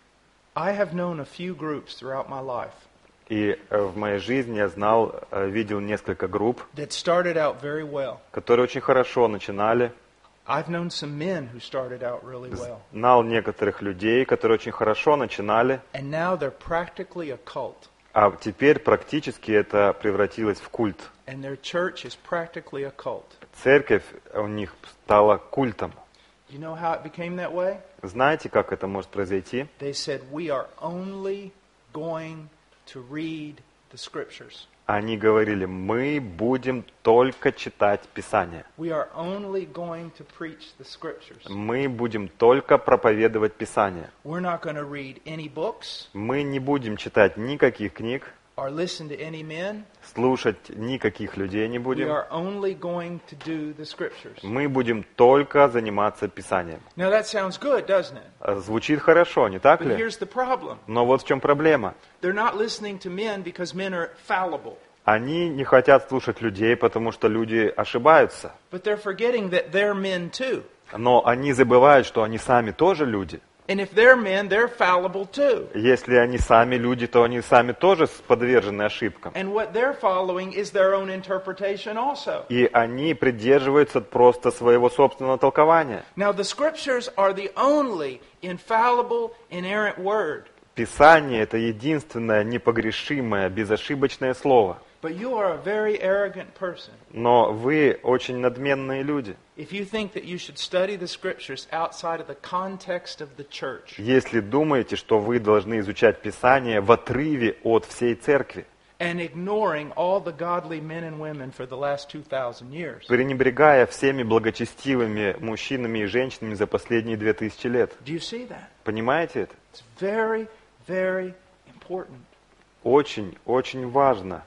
I have known a few groups throughout my life И в моей жизни я видел несколько групп, that started out very well. которые очень хорошо начинали. I've known some men who started out really well. Знал некоторых людей, которые очень хорошо начинали, And now they're practically a cult. а теперь практически это превратилось в культ. And their church is practically a cult. Церковь у них стала культом. You know how it became that way? Знаете, как это может произойти? They said, we are only going to read the scriptures. Они говорили, мы будем только читать Писание. We are only going to preach the scriptures. Мы будем только проповедовать Писание. We're not going to read any books Мы не будем читать никаких книг, or listen to any men. слушать никаких людей не We будем. are only going to do the scriptures. Мы будем только заниматься Писанием. Now that sounds good, doesn't it? Звучит хорошо, не так But ли? here's the problem. Но вот в чем проблема. They're not listening to men because men are fallible. Они не хотят слушать людей, потому что люди ошибаются. But they're forgetting that they're men too. Но они забывают, что они сами тоже люди. And if they're men, they're fallible too. Если они сами люди, то они сами тоже подвержены ошибкам. And what they're following is their own interpretation also. И они придерживаются просто своего собственного толкования. Now the scriptures are the only infallible, inerrant word. Писание – это единственное непогрешимое, безошибочное слово. But you are a very arrogant person Но вы очень надменные люди. if you think that you should study the scriptures outside of the context of the church Если думаете, что вы должны изучать Писание в отрыве от всей церкви, and ignoring all the godly men and women for the last 2,000 years. пренебрегая всеми благочестивыми мужчинами и женщинами за последние 2000 лет. Do you see that? Понимаете это? It's very, very important. Очень, очень важно.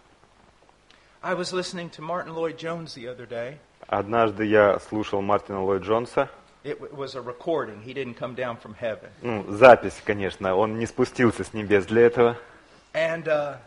I was listening to Martin Lloyd-Jones the other day. Однажды я слушал Мартина Ллойд-Джонса. It was a recording. He didn't come down from heaven. Запись, конечно, он не спустился с небес для этого. And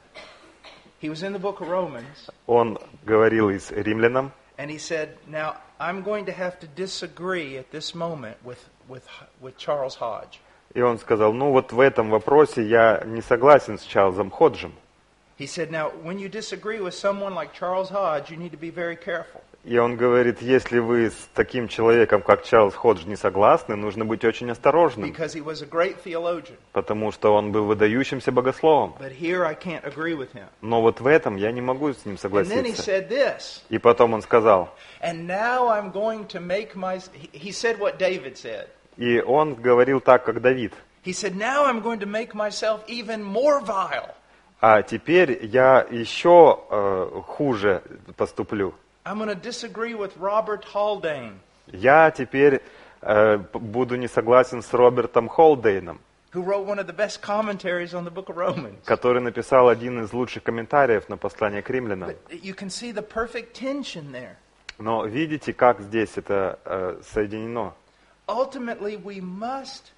he was in the book of Romans. Он говорил из Римлянам. And he said, now, I'm going to have to disagree at this moment with Charles Hodge. И он сказал, вот в этом вопросе я не согласен с Чарльзом Ходжем. He said, now, when you disagree with someone like Charles Hodge, you need to be very careful. И он говорит, если вы с таким человеком, как Чарльз Ходж, не согласны, нужно быть очень осторожным, because he was a great theologian. потому что он был выдающимся богословом. But here I can't agree with him. Но вот в этом я не могу с ним And then he согласиться. said this. И потом он сказал, And now I'm going to make my... He said what David said. и он говорил так, как Давид. He said, now I'm going to make myself even more vile. А теперь я еще хуже поступлю. I'm going to disagree with Robert Haldane, Я теперь буду не согласен с Робертом Холдейном, who wrote one of the best commentaries on the book of Romans. который написал один из лучших комментариев на послание к римлянам. But you can see the perfect tension there. Но видите, как здесь это соединено? Ultimately, we must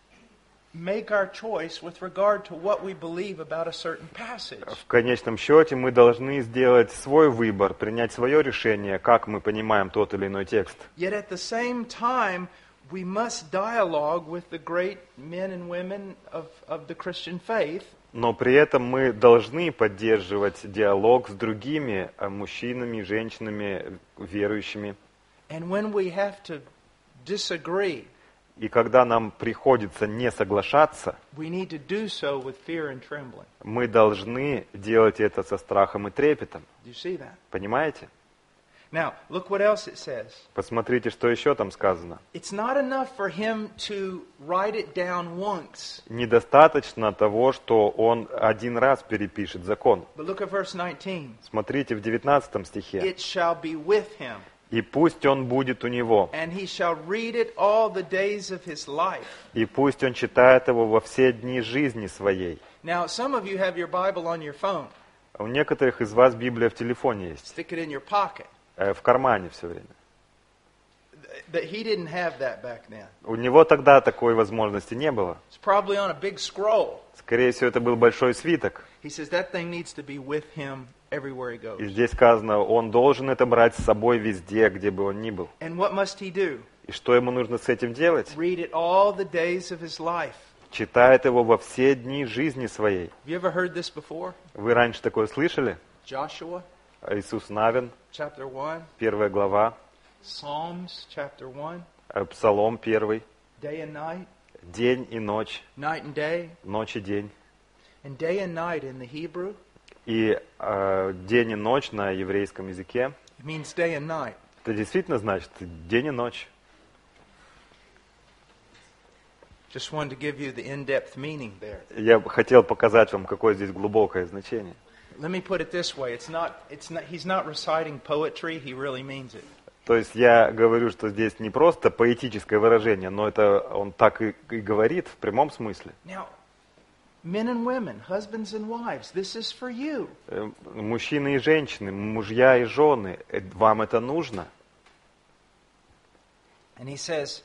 make our choice with regard to what we believe about a certain passage. В конечном счете мы должны сделать свой выбор, принять свое решение, как мы понимаем тот или иной текст. Yet at the same time, we must dialogue with the great men and women of the Christian faith. Но при этом мы должны поддерживать диалог с другими мужчинами, женщинами, верующими. And when we have to disagree, И когда нам приходится не соглашаться, we need to do so with fear and trembling. мы должны делать это со страхом и трепетом. Do you see that? Понимаете? Now, look what else it says. Посмотрите, что еще там сказано. It's not enough for him to write it down once. Недостаточно того, что он один раз перепишет закон. But look at verse 19. Смотрите в 19 стихе. It shall be with him, «И пусть он будет у него, and he shall read it all the days of his life. и пусть он читает его во все дни жизни своей». Now, some of you have your Bible on your phone. У некоторых из вас Библия в телефоне есть, Stick it in your pocket. в кармане все время. But he didn't have that back then. У него тогда такой возможности не было. It's probably on a big scroll. Скорее всего, это был большой свиток. He says that thing needs to be with him everywhere he И goes. здесь сказано, он должен это брать с собой везде, где бы он ни был. And what must he do? И что ему нужно с этим делать? Read it all the days of his life. Читает его во все дни жизни своей. Have you ever heard this before? Вы раньше такое слышали? Joshua, Иисус Навин, chapter 1. 1 глава, Psalms, chapter 1. Псалом 1, Day and night, день и ночь, night and day. ночь и день. And day and night in the Hebrew, И день и ночь на еврейском языке, it means day and night. это действительно значит день и ночь. Just wanted to give you the in-depth meaning there. Я бы хотел показать вам, какое здесь глубокое значение. Let me put it this way. He's not reciting poetry, he really means it. То есть я говорю, что здесь не просто поэтическое выражение, но это он так и говорит в прямом смысле. Now, men and women, husbands and wives, this is for you. Мужчины и женщины, мужья и жены, вам это нужно? And he says,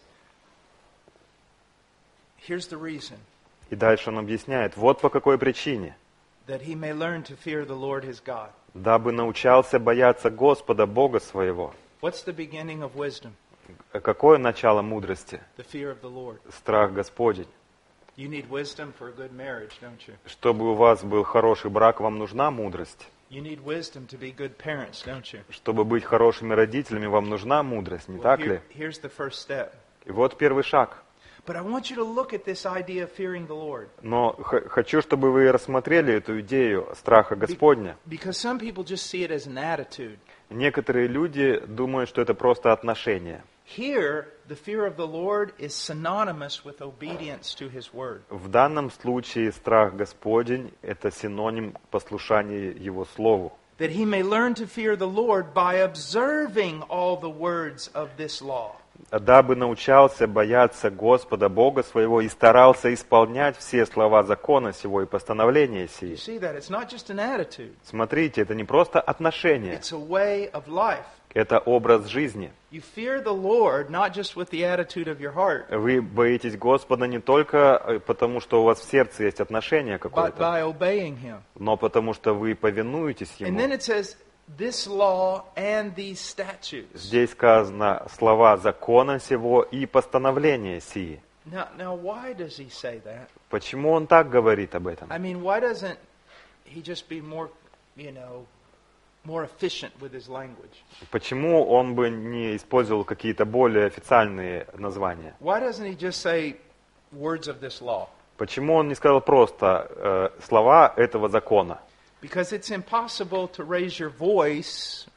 here's the reason, И дальше он объясняет, вот по какой причине. that he may learn to fear the Lord his God. Дабы научался бояться Господа Бога своего. What's the beginning of wisdom? Какое начало мудрости? The fear of the Lord. Страх Господень. You need wisdom for a good marriage, don't you? Чтобы у вас был хороший брак, вам нужна мудрость. You need wisdom to be good parents, don't you? Чтобы быть хорошими родителями, вам нужна мудрость, не так ли? Here's the first step. И вот первый шаг. But I want you to look at this idea of fearing the Lord. Но хочу, чтобы вы рассмотрели эту идею страха Господня. Because some people just see it as an attitude. Некоторые люди думают, что это просто отношение. Here, the fear of the Lord is synonymous with obedience to His word. В данном случае страх Господень – это синоним послушания Его Слову. That he may learn to fear the Lord by observing all the words of this law. Дабы научался бояться Господа Бога своего и старался исполнять все слова закона сего и постановления You сии. see that? It's not just an attitude. Смотрите, это не просто отношение, It's a way of life. это образ жизни. You fear the Lord not just with the attitude of your heart, Вы боитесь Господа не только потому, что у вас в сердце есть отношение but какое-то, by obeying Him. но потому что вы повинуетесь And then Ему. it says, this law and these statutes. Здесь сказано слова закона сего и постановления сии. Now why does he say that? Почему он так говорит об этом? I mean, why doesn't he just be more, more efficient with his language? Почему он бы не использовал какие-то более официальные названия? Why doesn't he just say words of this law? Почему он не сказал просто слова этого закона? Because it's impossible to raise your voice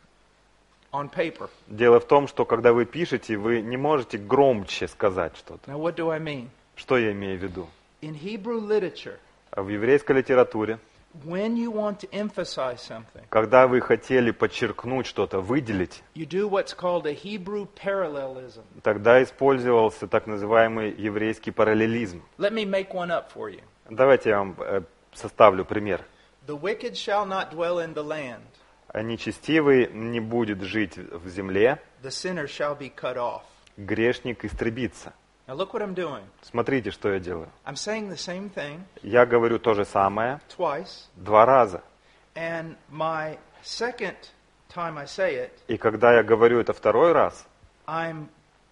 on paper. Дело в том, что когда вы пишете, вы не можете громче сказать что-то. Now what do I mean? Что я имею в виду? In Hebrew literature, В еврейской литературе, when you want to emphasize something, когда вы хотели подчеркнуть что-то, выделить, you do what's called a Hebrew parallelism. тогда использовался так называемый еврейский параллелизм. Let me make one up for you. Давайте я вам составлю пример. The wicked shall not dwell in the land. Нечестивый не будет жить в земле, The sinner shall be cut off. грешник истребится. Now look what I'm doing. Смотрите, что я делаю. I'm saying the same thing Я говорю то же самое twice, 2 раза. and my second time I say it, И когда я говорю это 2-й раз, I'm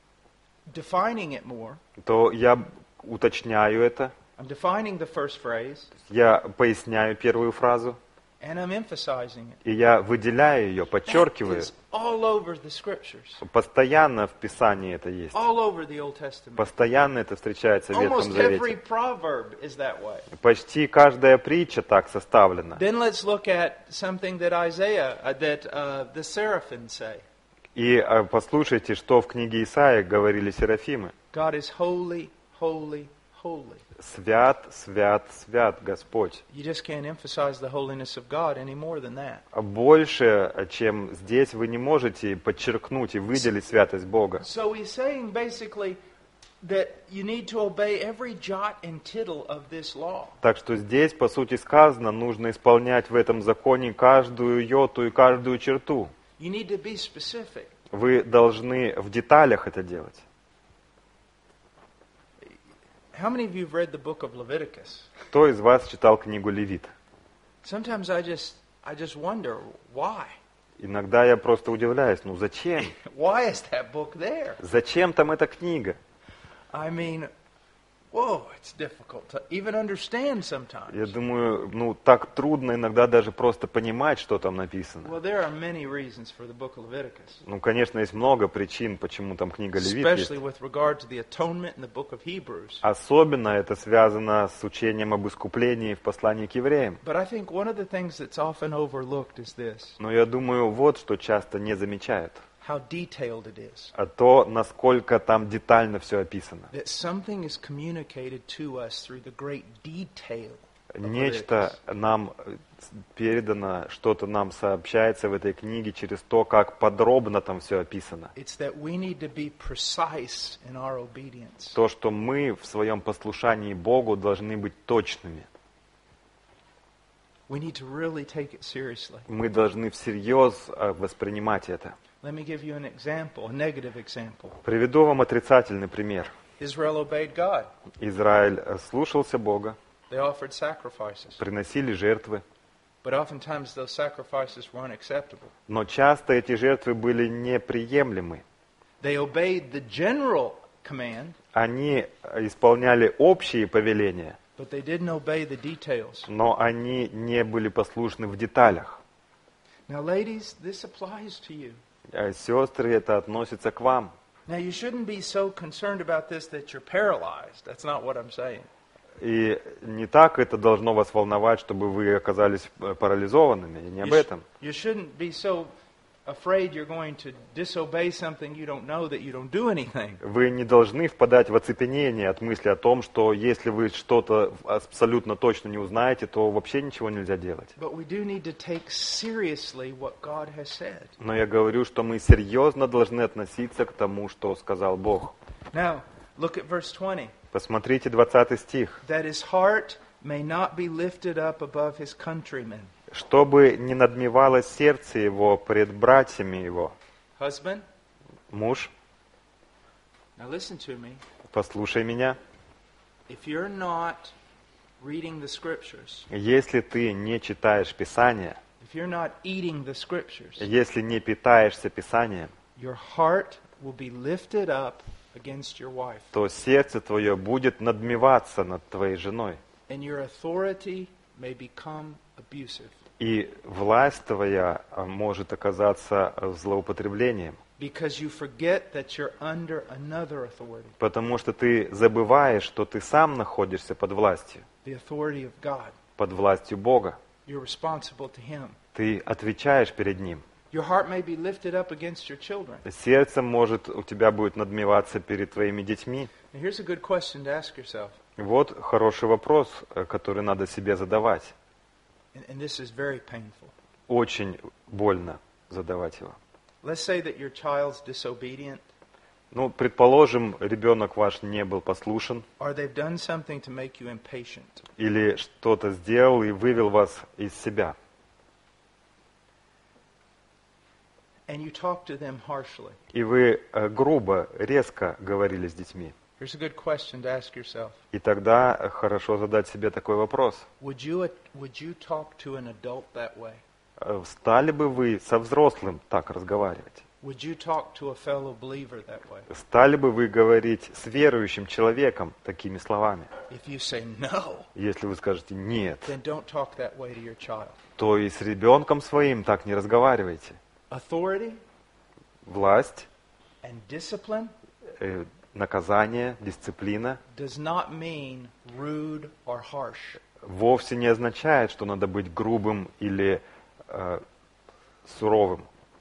defining it more. то я уточняю это, I'm defining the first phrase, я поясняю первую фразу, and I'm emphasizing it. и я выделяю ее, That подчеркиваю. is all over the scriptures, Постоянно в Писании это есть. all over the Old Testament. Постоянно это встречается в Ветхом Almost every Завете. proverb is that way. Почти каждая притча так составлена. Then let's look at something that Isaiah, the seraphim say. И послушайте, что в книге Исаии говорили серафимы. God is holy, holy, holy. Свят, свят, свят Господь. You just can't emphasize the holiness of God any more than that. Больше, чем здесь, вы не можете подчеркнуть и выделить святость Бога. So he's saying basically that you need to obey every jot and tittle of this law. Так что здесь, по сути сказано, нужно исполнять в этом законе каждую йоту и каждую черту. You need to be specific. Вы должны в деталях это делать. How many of you have read the book of Leviticus? Кто из вас читал книгу Левит? Sometimes I just wonder why. Иногда я просто удивляюсь, зачем? Why is that book there? Зачем там эта книга? I mean, whoa, it's difficult to even understand sometimes. Я думаю, так трудно иногда даже просто понимать, что там написано. Well, there are many reasons for the book of Leviticus, Конечно, есть много причин, почему там книга Левит есть. especially with regard to the atonement in the book of Hebrews. Особенно это связано с учением об искуплении в послании к евреям. But I think one of the things that's often overlooked is this, Но я думаю, вот что часто не замечают. how detailed it is. А то, насколько там детально все описано. That something is communicated to us through the great detail of Нечто Leviticus. нам передано, что-то нам сообщается в этой книге через то, как подробно там все описано. It's that we need to be precise in our obedience. То, что мы в своем послушании Богу должны быть точными. We need to really take it seriously. Мы должны всерьез воспринимать это. Let me give you an example, a negative example. Приведу вам отрицательный пример. Israel obeyed God. Израиль слушался Бога, They offered sacrifices. приносили жертвы, But oftentimes those sacrifices were unacceptable. но часто эти жертвы были неприемлемы. They obeyed the general command, Они исполняли общие повеления, but they didn't obey the details. но они не были послушны в деталях. Now, ladies, this applies to you. Сестры, это относится к вам. Now, you shouldn't be so concerned about this that you're paralyzed. That's not what I'm saying. И не так это должно вас волновать, чтобы вы оказались парализованными, и не об этом. You shouldn't be so afraid you're going to disobey something you don't know that you don't do anything. Вы не должны впадать в оцепенение от мысли о том, что если вы что-то абсолютно точно не узнаете, то вообще ничего нельзя делать. But we do need to take seriously what God has said. Но я говорю, что мы серьезно должны относиться к тому, что сказал Бог. Now, look at verse 20. Посмотрите 20 стих. That his heart may not be lifted up above his countrymen. «Чтобы не надмевалось сердце его пред братьями его». Husband, Муж, now listen to me. послушай меня. If you're not reading the scriptures, Если ты не читаешь Писание, if you're not eating the scriptures, если не питаешься Писанием, your heart will be lifted up against your wife, то сердце твое будет надмеваться над твоей женой. and your authority may become abusive. И власть твоя может оказаться злоупотреблением, because you forget that you're under another authority, потому что ты забываешь, что ты сам находишься под властью, the authority of God. под властью Бога. You're responsible to Him. Ты отвечаешь перед Ним. Your heart may be lifted up against your children. Сердце может у тебя будет надмеваться перед твоими детьми. And here's a good question to ask yourself. Вот хороший вопрос, который надо себе задавать. And this is very painful. Очень больно задавать его. Let's say that your child's disobedient, Ну, предположим, ребенок ваш не был послушен, or they've done something to make you impatient. или что-то сделал и вывел вас из себя. And you talk to them harshly. И вы грубо, резко говорили с детьми. Here's a good question to ask yourself. И тогда хорошо задать себе такой вопрос. Would you talk to an adult that way? Стали бы вы со взрослым так разговаривать? Would you talk to a fellow believer that way? Стали бы вы говорить с верующим человеком такими словами? If you say no, Если вы скажете «нет», then don't talk that way to your child. то и с ребенком своим так не разговаривайте. Authority Власть, and discipline наказание, дисциплина does not mean rude or harsh. вовсе не означает, что надо быть грубым или суровым.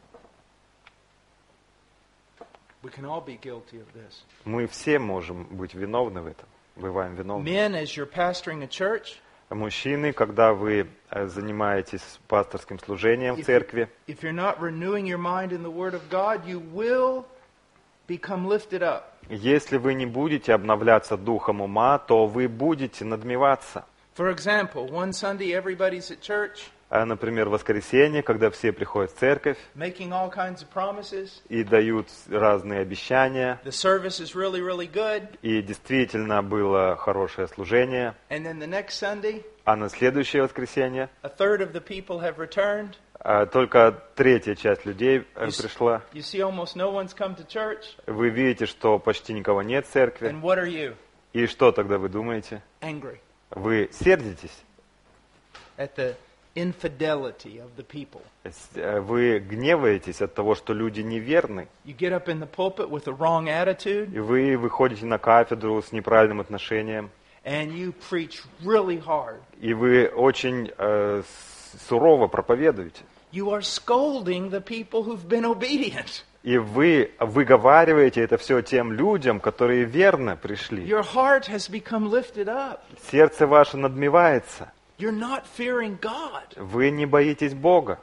We can all be guilty of this. Мы все можем быть виновны в этом, бываем виновны. Men, as you're pastoring a church, Мужчины, когда вы занимаетесь пасторским служением в церкви, if you're not renewing your mind in the Word of God, you will become lifted up. если вы не будете обновляться духом ума, то вы будете надмеваться. For example, one Sunday everybody's at church, Например, в воскресенье, когда все приходят в церковь making all kinds of promises. и дают разные обещания, The service is really, really good. и действительно было хорошее служение, And then the next Sunday, а на следующее воскресенье a third of the people have returned. только третья часть людей пришла. You see almost no one's come to church. Вы видите, что почти никого нет в церкви. And what are you? И что тогда вы думаете? Angry Вы сердитесь? at the infidelity of the people. Вы гневаетесь от того, что люди неверны? You get up in the pulpit with a wrong attitude, И вы выходите на кафедру с неправильным отношением, and you preach really hard. и вы очень сурово проповедуете. You are scolding the people who've been obedient. И вы выговариваете это все тем людям, которые верно пришли. Your heart has become lifted up. Сердце ваше надмевается. You're not fearing God. Вы не боитесь Бога.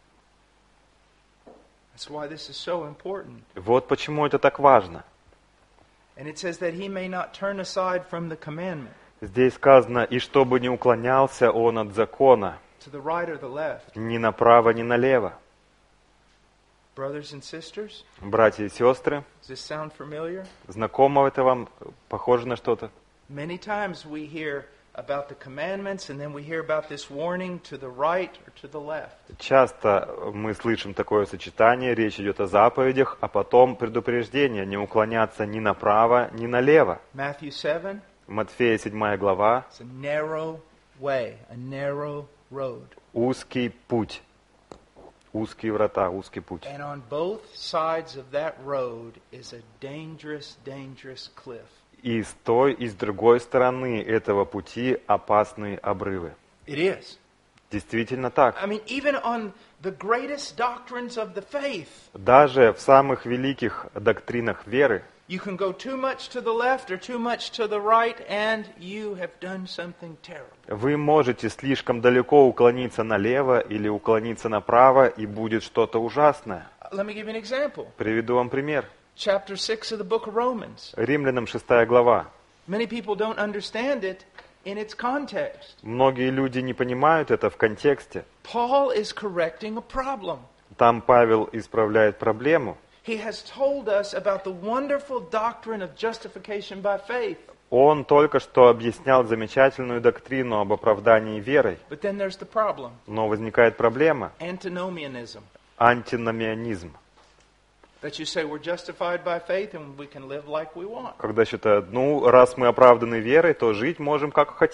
That's why this is so important. Вот почему это так важно. And it says that he may not turn aside from the commandment Здесь сказано, и чтобы не уклонялся он от закона, to the right or the left. ни направо, ни налево. Brothers and sisters, Братья и сестры, does this sound familiar? знакомо это вам? Похоже на что-то? Many times we hear about the commandments, and then we hear about this warning to the right or to the left. Часто мы слышим такое сочетание, речь идет о заповедях, а потом предупреждение не уклоняться ни направо, ни налево. Matthew 7, Матфея 7 глава, it's a narrow way, a narrow road. узкий путь, узкие врата, узкий путь. And on both sides of that road is a dangerous, dangerous cliff. И с той, и с другой стороны этого пути опасные обрывы. It is. Действительно так. I mean, even on the greatest doctrines of the faith, Даже в самых великих доктринах веры you can go too much to the left or too much to the right, and you have done something terrible. вы можете слишком далеко уклониться налево или уклониться направо, и будет что-то ужасное. Let me give you an example. Приведу вам пример. Chapter 6 of the book of Romans. Римлянам 6 глава. Many people don't understand it in its context. Многие люди не понимают это в контексте. Paul is correcting a problem. Там Павел исправляет проблему. He has told us about the wonderful doctrine of justification by faith. Он только что объяснял замечательную доктрину об оправдании верой. But then there's the problem. Но возникает проблема. Antinomianism. Антиномианизм. That you say we're justified by faith and we can live like we want. Когда считают, раз мы оправданы верой, то жить можем как хотим.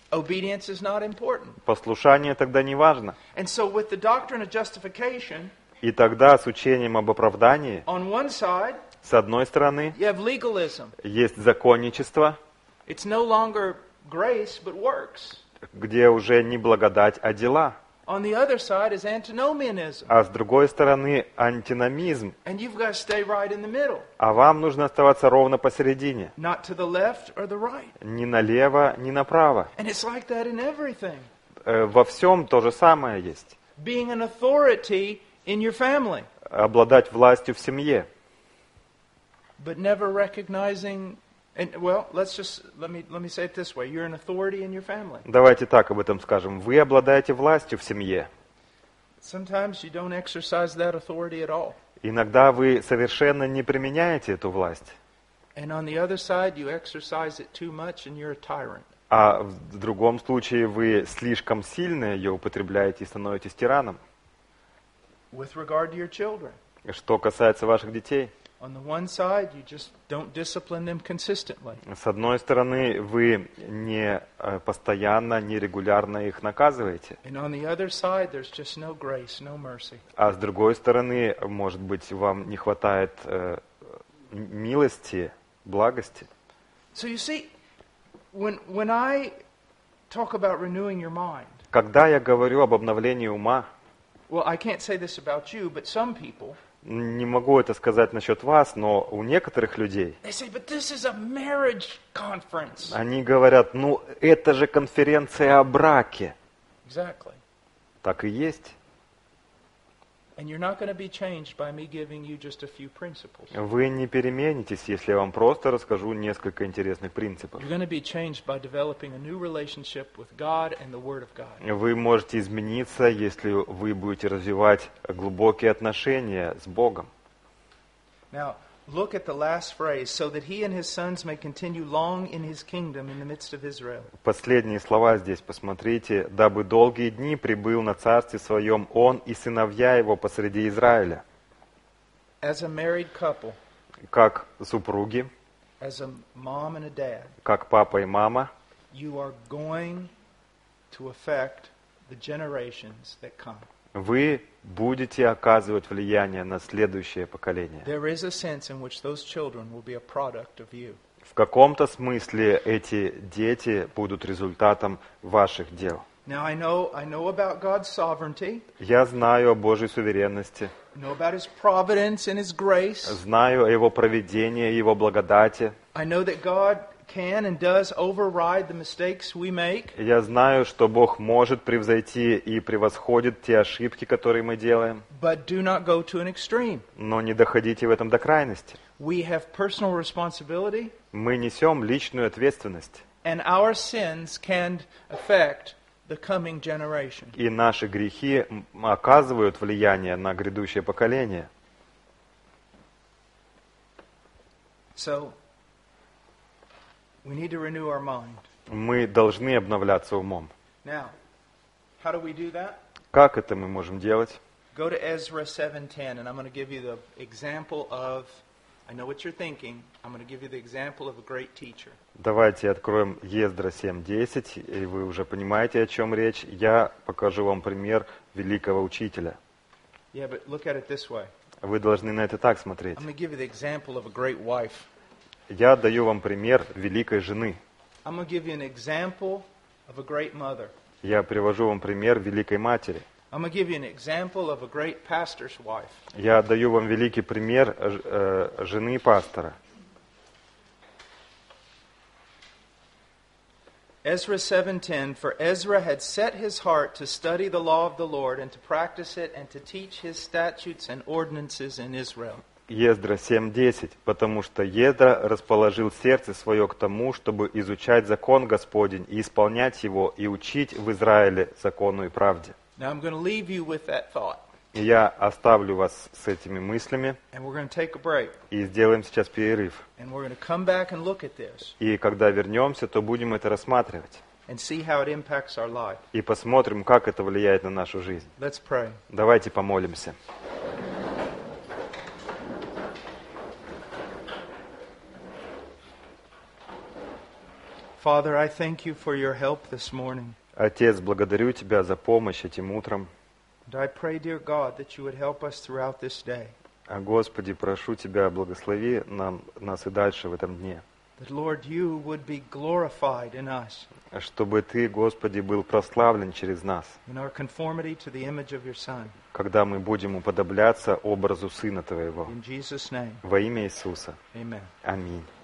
obedience is not important. Послушание тогда не важно. And so with the doctrine of justification, И тогда с учением об оправдании, on one side, с одной стороны, you have legalism. есть законничество, It's no longer grace, but works. где уже не благодать, а дела. On the other side is antinomianism. А с другой стороны антиномизм. And you've got to stay right in the middle. А вам нужно оставаться ровно посередине. Not to the left or the right. Ни налево, ни направо. And it's like that in everything. Во всем то же самое есть. Being an authority in your family, Обладать властью в семье. but never recognizing. And well, let me say it this way: you're an authority in your family. Давайте так об этом скажем. Вы обладаете властью в семье. Sometimes you don't exercise that authority at all. Иногда вы совершенно не применяете эту власть. And on the other side, you exercise it too much and you're a tyrant. А в другом случае вы слишком сильно ее употребляете и становитесь тираном. With regard to your children, Что касается ваших детей, on the one side, you just don't discipline them consistently. с одной стороны, вы не постоянно, не регулярно их наказываете, And on the other side, there's just no grace, no mercy. а с другой стороны, может быть, вам не хватает милости, благости. So you see, when I talk about renewing your mind, Когда я говорю об обновлении ума, well, I can't say this about you, but some people, не могу это сказать насчет вас, но у некоторых людей, they say, but this is a marriage conference. они говорят, ну это же конференция о браке. Exactly. Так и есть. And you're not going to be changed by me giving you just a few principles. Вы не переменитесь, если я вам просто расскажу несколько интересных принципов. You're going to be changed by developing a new relationship with God and the Word of God. Вы можете измениться, если вы будете развивать глубокие отношения с Богом. Now, look at the last phrase, so that he and his sons may continue long in his kingdom in the midst of Israel. Последние слова здесь посмотрите. «Дабы долгие дни пребыл на царстве своем он и сыновья его посреди Израиля». As a married couple, Как супруги, as a mom and a dad, как папа и мама, you are going to affect the generations that come. вы будете оказывать влияние на следующее поколение. There is a sense in which those children will be a product of you. В каком-то смысле эти дети будут результатом ваших дел. Now I know about God's sovereignty. Я знаю о Божьей суверенности, I know about His providence and His grace. знаю о Его провидении, Его благодати. I know that God can and does override the mistakes we make. Я знаю, что Бог может превзойти и превосходит те ошибки, которые мы делаем, But do not go to an extreme. но не доходите в этом до крайности. We have personal responsibility, Мы несем личную ответственность, and our sins can affect the coming generation. и наши грехи оказывают влияние на грядущее поколение. So, we need to renew our mind. Мы должны обновляться умом. Now, how do we do that? Как это мы можем делать? Go to Ezra 7:10, and I'm going to give you the example of, I know what you're thinking, I'm going to give you the example of a great teacher. Давайте откроем Ездра 7:10, и вы уже понимаете, о чем речь. Я покажу вам пример великого учителя. Yeah, but look at it this way. Вы должны на это так смотреть. I'm going to give you the example of a great wife. Я даю вам пример великой жены. I'm going to give you an example of a great mother. Я привожу вам пример великой матери. I'm going to give you an example of a great pastor's wife. Я даю вам великий пример жены пастора. Ezra 7:10, for Ezra had set his heart to study the law of the Lord and to practice it and to teach his statutes and ordinances in Israel. Ездра 7:10, потому что Ездра расположил сердце свое к тому, чтобы изучать закон Господень и исполнять его, и учить в Израиле закону и правде. Now I'm going to leave you with that thought, И я оставлю вас с этими мыслями, and we're going to take a break, и сделаем сейчас перерыв. and we're going to come back and look at this И когда вернемся, то будем это рассматривать. and see how it impacts our life. И посмотрим, как это влияет на нашу жизнь. Let's pray. Давайте помолимся. Father, I thank you for your help this morning. Отец, благодарю Тебя за помощь этим утром. And I pray, dear God, that you would help us throughout this day. Господи, прошу Тебя, благослови нас и дальше в этом дне. That, Lord, you would be glorified in us. Чтобы Ты, Господи, был прославлен через нас. In our conformity to the image of your Son. Когда мы будем уподобляться образу Сына Твоего. In Jesus' name. Во имя Иисуса. Amen. Аминь.